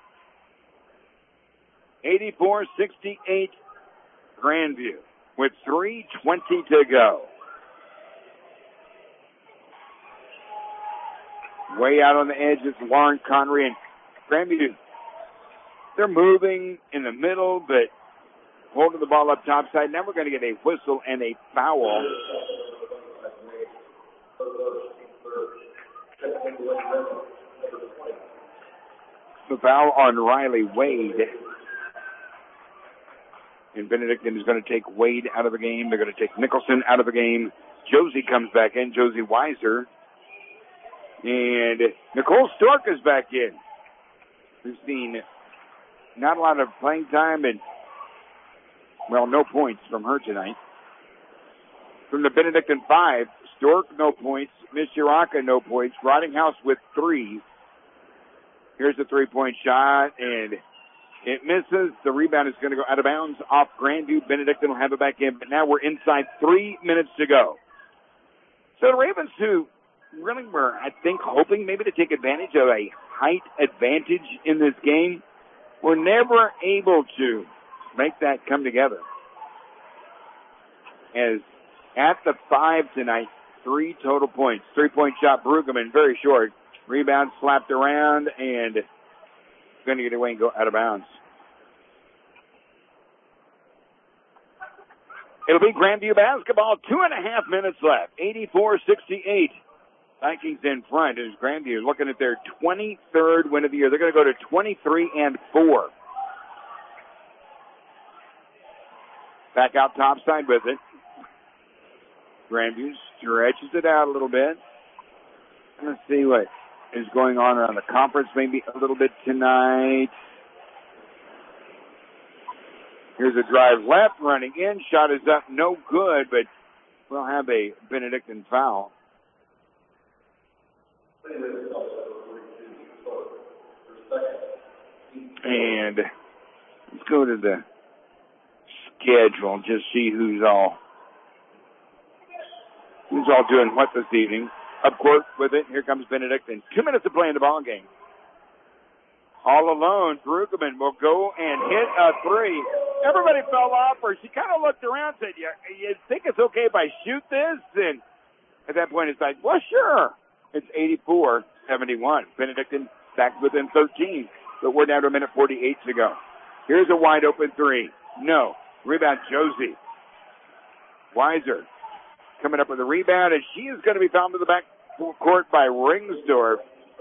eighty-four sixty-eight Grandview with three twenty to go. Way out on the edge is Lauren Connery, and Grandview, they're moving in the middle, but holding the ball up top side. Now we're going to get a whistle and a foul The foul on Riley Wade. And Benedictine is going to take Wade out of the game. They're going to take Nicholson out of the game. Josie comes back in, Josie Weiser. And Nicole Stork is back in. We've seen not a lot of playing time and, well, no points from her tonight. From the Benedictine five, Stork, no points. Miss Uraka, no points. Rottinghouse with three. Here's a three-point shot, and it misses. The rebound is going to go out of bounds off Grandview. Benedictine will have it back in, but now we're inside three minutes to go. So the Ravens, who really were, I think, hoping maybe to take advantage of a height advantage in this game, were never able to make that come together. As at the five tonight, three total points. Three-point shot, Brueggemann, very short. Rebound slapped around and going to get away and go out of bounds. It'll be Grandview basketball. Two and a half minutes left. eighty-four sixty-eight. Vikings in front as Grandview looking at their twenty-third win of the year. They're going to go to twenty-three and four. Back out topside with it. Grandview stretches it out a little bit. Let's see what is going on around the conference maybe a little bit tonight. Here's a drive left, running in. Shot is up, no good, but we'll have a Benedictine foul. And let's go to the schedule and just see who's all who's all doing what this evening. Up court with it. Here comes Benedictine. Two minutes to play in the ball game. All alone, Brueggemann will go and hit a three. Everybody fell off her. She kind of looked around and said, you, you think it's okay if I shoot this? And at that point, it's like, well, sure. It's eighty-four seventy-one. Benedictine back within thirteen, but we're down to a minute forty-eight to go. Here's a wide open three. No. Rebound, Josie. Weiser coming up with a rebound, and she is going to be fouled to the back court by Ringsdorf.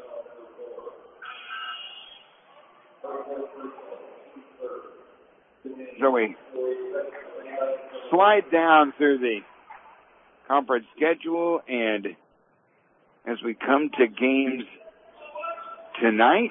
So we slide down through the conference schedule, and as we come to games tonight,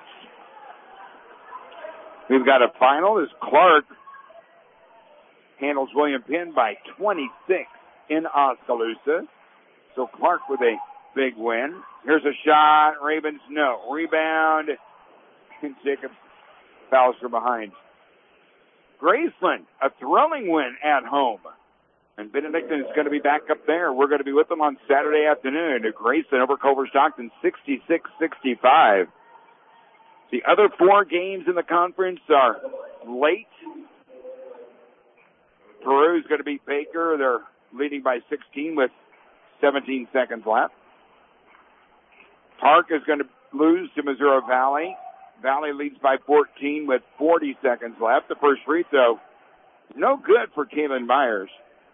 we've got a final as Clark handles William Penn by twenty-six in Oskaloosa. So Clark with a big win. Here's a shot. Ravens, no. Rebound. And Jacobs fouls from behind. Graceland, a thrilling win at home. And Benedictine is going to be back up there. We're going to be with them on Saturday afternoon. Graceland over Culver Stockton, sixty-six sixty-five. The other four games in the conference are late. Peru's going to beat Baker. They're leading by sixteen with seventeen seconds left. Park is going to lose to Missouri Valley. Valley leads by fourteen with forty seconds left. The first free throw, no good for Kaylin Myers.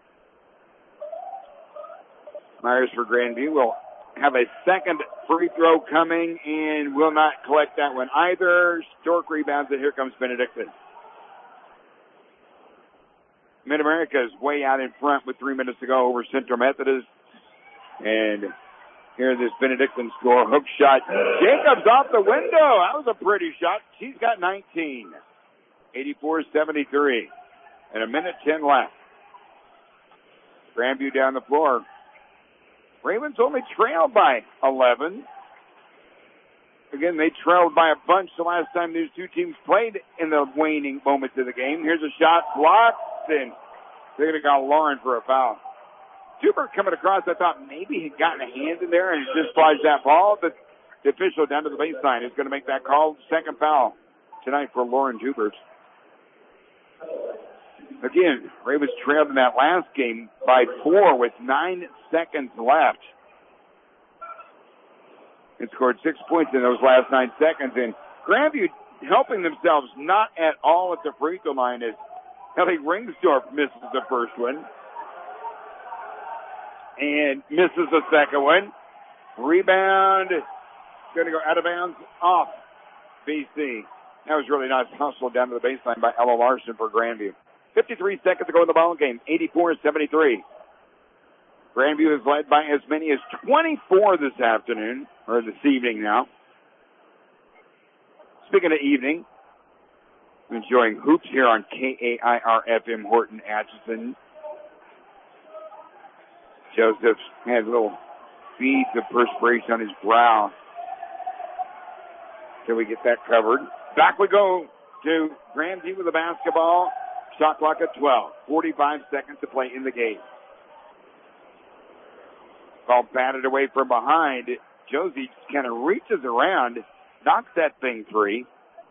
Myers for Grandview will have a second free throw coming and will not collect that one either. Stork rebounds it. Here comes Benedictine. Mid-America is way out in front with three minutes to go over Central Methodist. And here this Benedictine score. Hook shot. Jacobs off the window. That was a pretty shot. She's got nineteen. eighty-four seventy-three. And a minute ten left. Grandview down the floor. Ravens only trailed by eleven. Again, they trailed by a bunch the last time these two teams played in the waning moments of the game. Here's a shot blocked, and they're going to call Lauren for a foul. Tubert coming across, I thought maybe he'd gotten a hand in there and just flashed that ball, but the official down to the baseline is going to make that call. Second foul tonight for Lauren Tubert. Again, Ravens trailed in that last game by four with nine seconds left. And scored six points in those last nine seconds. And Grandview helping themselves not at all at the free throw line as Ellie Ringsdorf misses the first one. And misses the second one. Rebound. Going to go out of bounds off B C. That was really nice hustle down to the baseline by Ella Larson for Grandview. fifty-three seconds to go in the ball game. eighty-four seventy-three. Grandview is led by as many as twenty-four this afternoon, or this evening now. Speaking of evening, I'm enjoying hoops here on K A I R F M Horton Atchison. Joseph has little beads of perspiration on his brow. Till we get that covered. Back we go to Grandview with the basketball. Shot clock at twelve. forty-five seconds to play in the game. Ball batted away from behind. Josie kind of reaches around, knocks that thing free.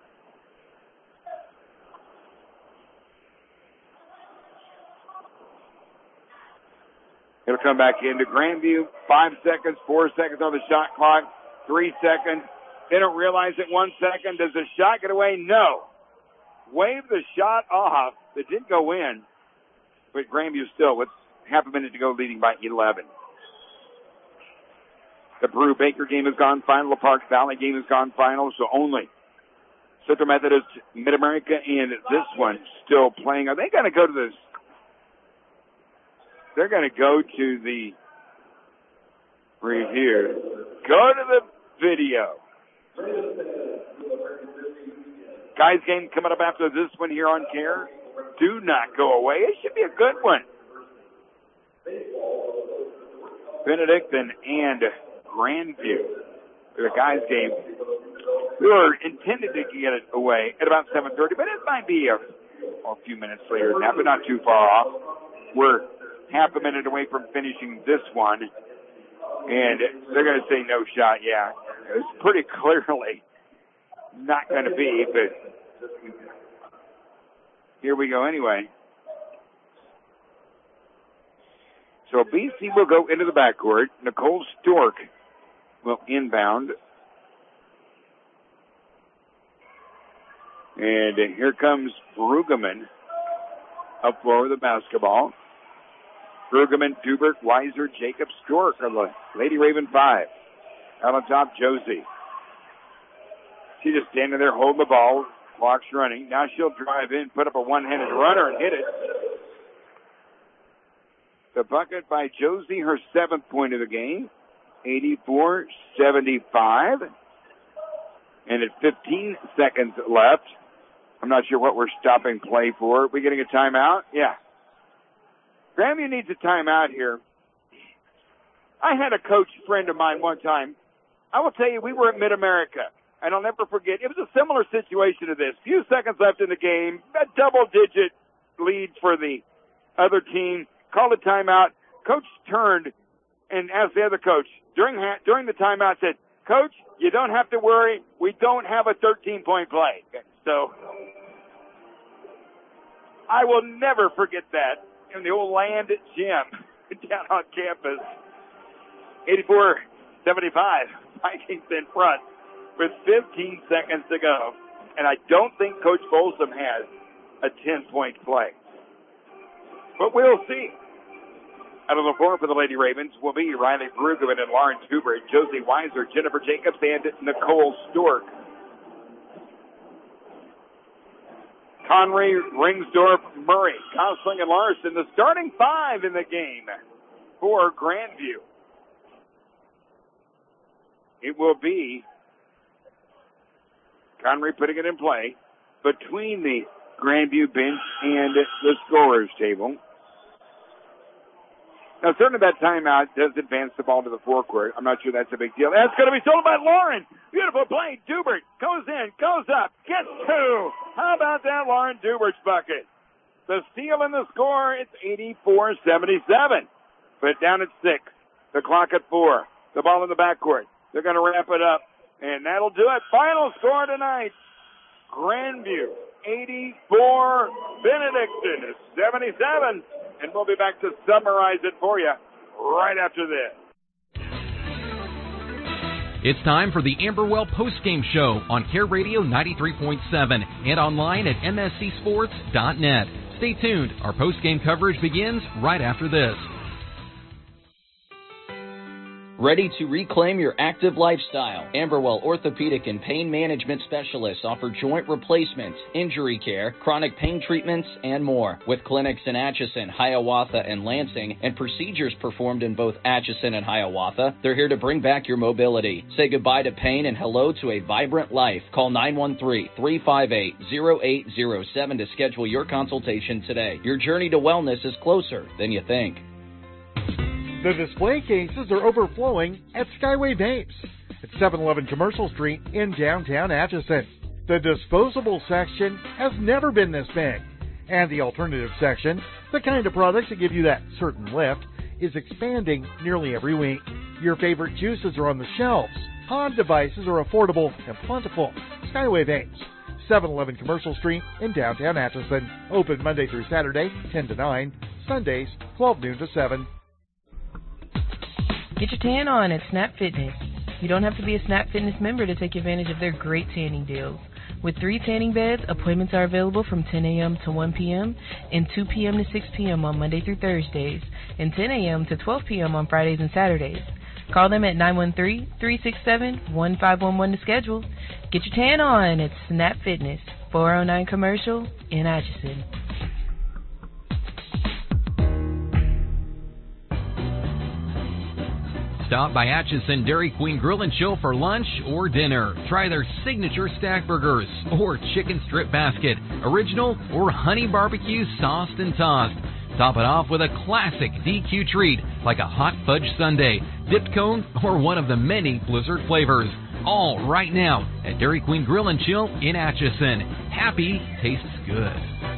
It'll come back into Grandview. Five seconds, four seconds on the shot clock, three seconds. They don't realize it. One second. Does the shot get away? No. Wave the shot off. It didn't go in. But Grandview still with half a minute to go leading by eleven. The Brew Baker game has gone final. The Park Valley game has gone final. So only Central Methodist, Mid-America, and this one still playing. Are they going to go to this? They're going to go to the, right here, go to the video. Guys game coming up after this one here on Care. Do not go away. It should be a good one. Benedictine and Grandview. The guys game. We were intended to get it away at about seven thirty, but it might be a, a few minutes later than that, but not too far off. We're half a minute away from finishing this one, and they're going to say no shot. Yeah, it's pretty clearly not going to be, but here we go anyway. So B C will go into the backcourt. Nicole Stork will inbound. And here comes Brueggemann up for the basketball. Brueggemann, Dubert, Weiser, Jacob, Stork are the Lady Raven five. Out on top, Josie. She's just standing there holding the ball. Clock's running. Now she'll drive in, put up a one-handed runner, and hit it. The bucket by Josie, her seventh point of the game. eighty-four seventy-five. And at fifteen seconds left, I'm not sure what we're stopping play for. Are we getting a timeout? Yeah. Grandview needs a timeout here. I had a coach friend of mine one time. I will tell you, we were at Mid-America, and I'll never forget. It was a similar situation to this. Few seconds left in the game, a double-digit lead for the other team. Called a timeout. Coach turned and asked the other coach during ha- during the timeout, said, "Coach, you don't have to worry. We don't have a thirteen-point play." So I will never forget that in the old Land Gym down on campus. eighty-four seventy-five. Vikings in front with fifteen seconds to go. And I don't think Coach Folsom has a ten-point play. But we'll see. Out of the floor for the Lady Ravens will be Riley Brueggemann and Lauren Dubert, Josie Weiser, Jennifer Jacobs, and Nicole Stork. Conry, Ringsdorf, Murray, Gosling, and Larson, the starting five in the game for Grandview. It will be Conry putting it in play between the Grandview bench and the scorer's table. Now, certainly that timeout does advance the ball to the forecourt. I'm not sure that's a big deal. That's going to be stolen by Lauren. Beautiful play. Dubert goes in, goes up, gets two. How about that Lauren Dubert's bucket? The steal and the score, it's eighty-four seventy-seven. But down at six. The clock at four. The ball in the backcourt. They're going to wrap it up. And that'll do it. Final score tonight. Grandview, eighty-four. Benedictine, seventy-seven. And we'll be back to summarize it for you right after this. It's time for the Amberwell postgame show on Care Radio ninety-three point seven and online at m s c sports dot net. Stay tuned. Our postgame coverage begins right after this. Ready to reclaim your active lifestyle? Amberwell Orthopedic and Pain Management Specialists offer joint replacements, injury care, chronic pain treatments, and more. With clinics in Atchison, Hiawatha, and Lansing, and procedures performed in both Atchison and Hiawatha, they're here to bring back your mobility. Say goodbye to pain and hello to a vibrant life. Call nine one three, three five eight, zero eight zero seven to schedule your consultation today. Your journey to wellness is closer than you think. The display cases are overflowing at Skyway Vapes at seven eleven Commercial Street in downtown Atchison. The disposable section has never been this big, and the alternative section, the kind of products that give you that certain lift, is expanding nearly every week. Your favorite juices are on the shelves. Pod devices are affordable and plentiful. Skyway Vapes, seven eleven Commercial Street in downtown Atchison. Open Monday through Saturday, ten to nine. Sundays, twelve noon to seven. Get your tan on at Snap Fitness. You don't have to be a Snap Fitness member to take advantage of their great tanning deals. With three tanning beds, appointments are available from ten a.m. to one p.m. and two p.m. to six p.m. on Monday through Thursdays, and ten a.m. to twelve p.m. on Fridays and Saturdays. Call them at nine one three, three six seven, one five one one to schedule. Get your tan on at Snap Fitness, four oh nine Commercial in Atchison. Stop by Atchison Dairy Queen Grill and Chill for lunch or dinner. Try their signature stack burgers or chicken strip basket, original or honey barbecue sauced and tossed. Top it off with a classic D Q treat like a hot fudge sundae, dipped cone, or one of the many Blizzard flavors. All right now at Dairy Queen Grill and Chill in Atchison. Happy tastes good.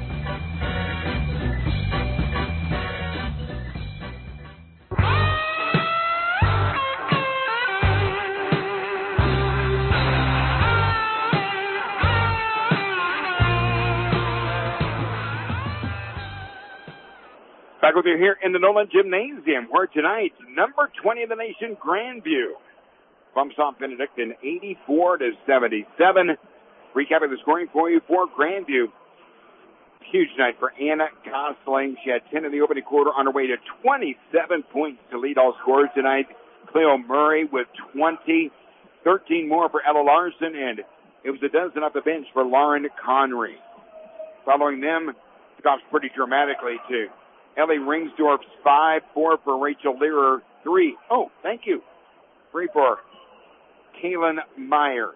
Back with you here in the Nolan Gymnasium, where tonight, number twenty in the nation, Grandview bumps off Benedictine eighty-four to seventy-seven. Recapping the scoring for you for Grandview. Huge night for Anna Gosling. She had ten in the opening quarter on her way to twenty-seven points to lead all scorers tonight. Cleo Murray with twenty, thirteen more for Ella Larson, and it was a dozen off the bench for Lauren Connery. Following them, it got pretty dramatically too. Ellie Ringsdorf's five, four for Rachel Learer, three. Oh, thank you. Three for Kaylin Myers.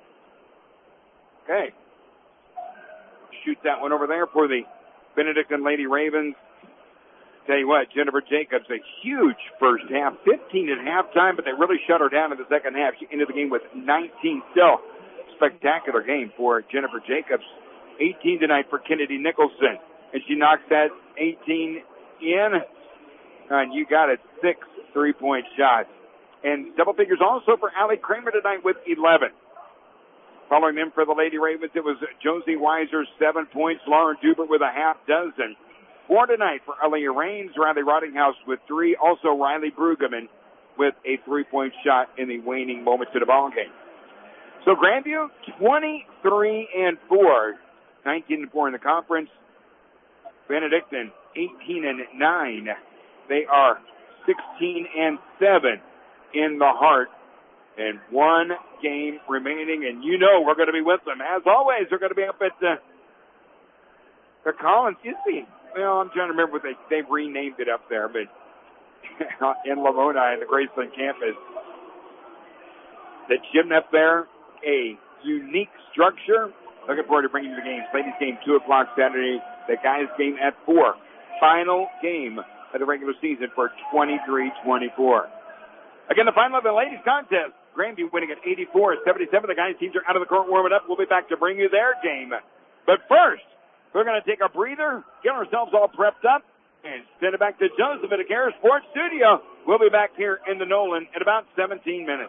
Okay. Shoot that one over there for the Benedictine Lady Ravens. Tell you what, Jennifer Jacobs, a huge first half, fifteen at halftime, but they really shut her down in the second half. She ended the game with nineteen. Still, spectacular game for Jennifer Jacobs. eighteen tonight for Kennedy Nicholson. And she knocks that eighteen in. And you got it, six three-point shots. And double figures also for Allie Kramer tonight with eleven. Following them for the Lady Ravens, it was Josie Weiser, seven points. Lauren Dubert with a half dozen. Four tonight for Aaliyah Raines. Riley Rottinghouse with three. Also Riley Brueggemann with a three-point shot in the waning moments of the ball game. So Grandview, twenty-three and four. nineteen and four in the conference. Benedictine, eighteen and nine. They are sixteen and seven in the heart. And one game remaining, and you know we're going to be with them. As always, they're going to be up at the, the Collins. Is the, well, I'm trying to remember what they, they've renamed it up there, but in Lamoni, the Graceland campus. The gym up there, a unique structure. Looking forward to bringing you the games. Ladies game, two o'clock Saturday. The guys game at four. Final game of the regular season for twenty-three twenty-four. Again, the final of the ladies contest. Grandview winning at eighty-four seventy-seven. The guys teams are out of the court warming up. We'll be back to bring you their game. But first, we're going to take a breather, get ourselves all prepped up, and send it back to Joseph at the Care Sports Studio. We'll be back here in the Nolan in about seventeen minutes.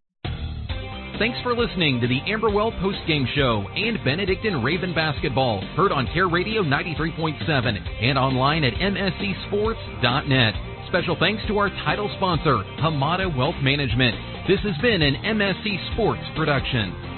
Thanks for listening to the Amberwell Postgame Show and Benedictine Raven Basketball, heard on Care Radio ninety-three point seven and online at m s c sports dot net. Special thanks to our title sponsor, Hamada Wealth Management. This has been an M S C Sports production.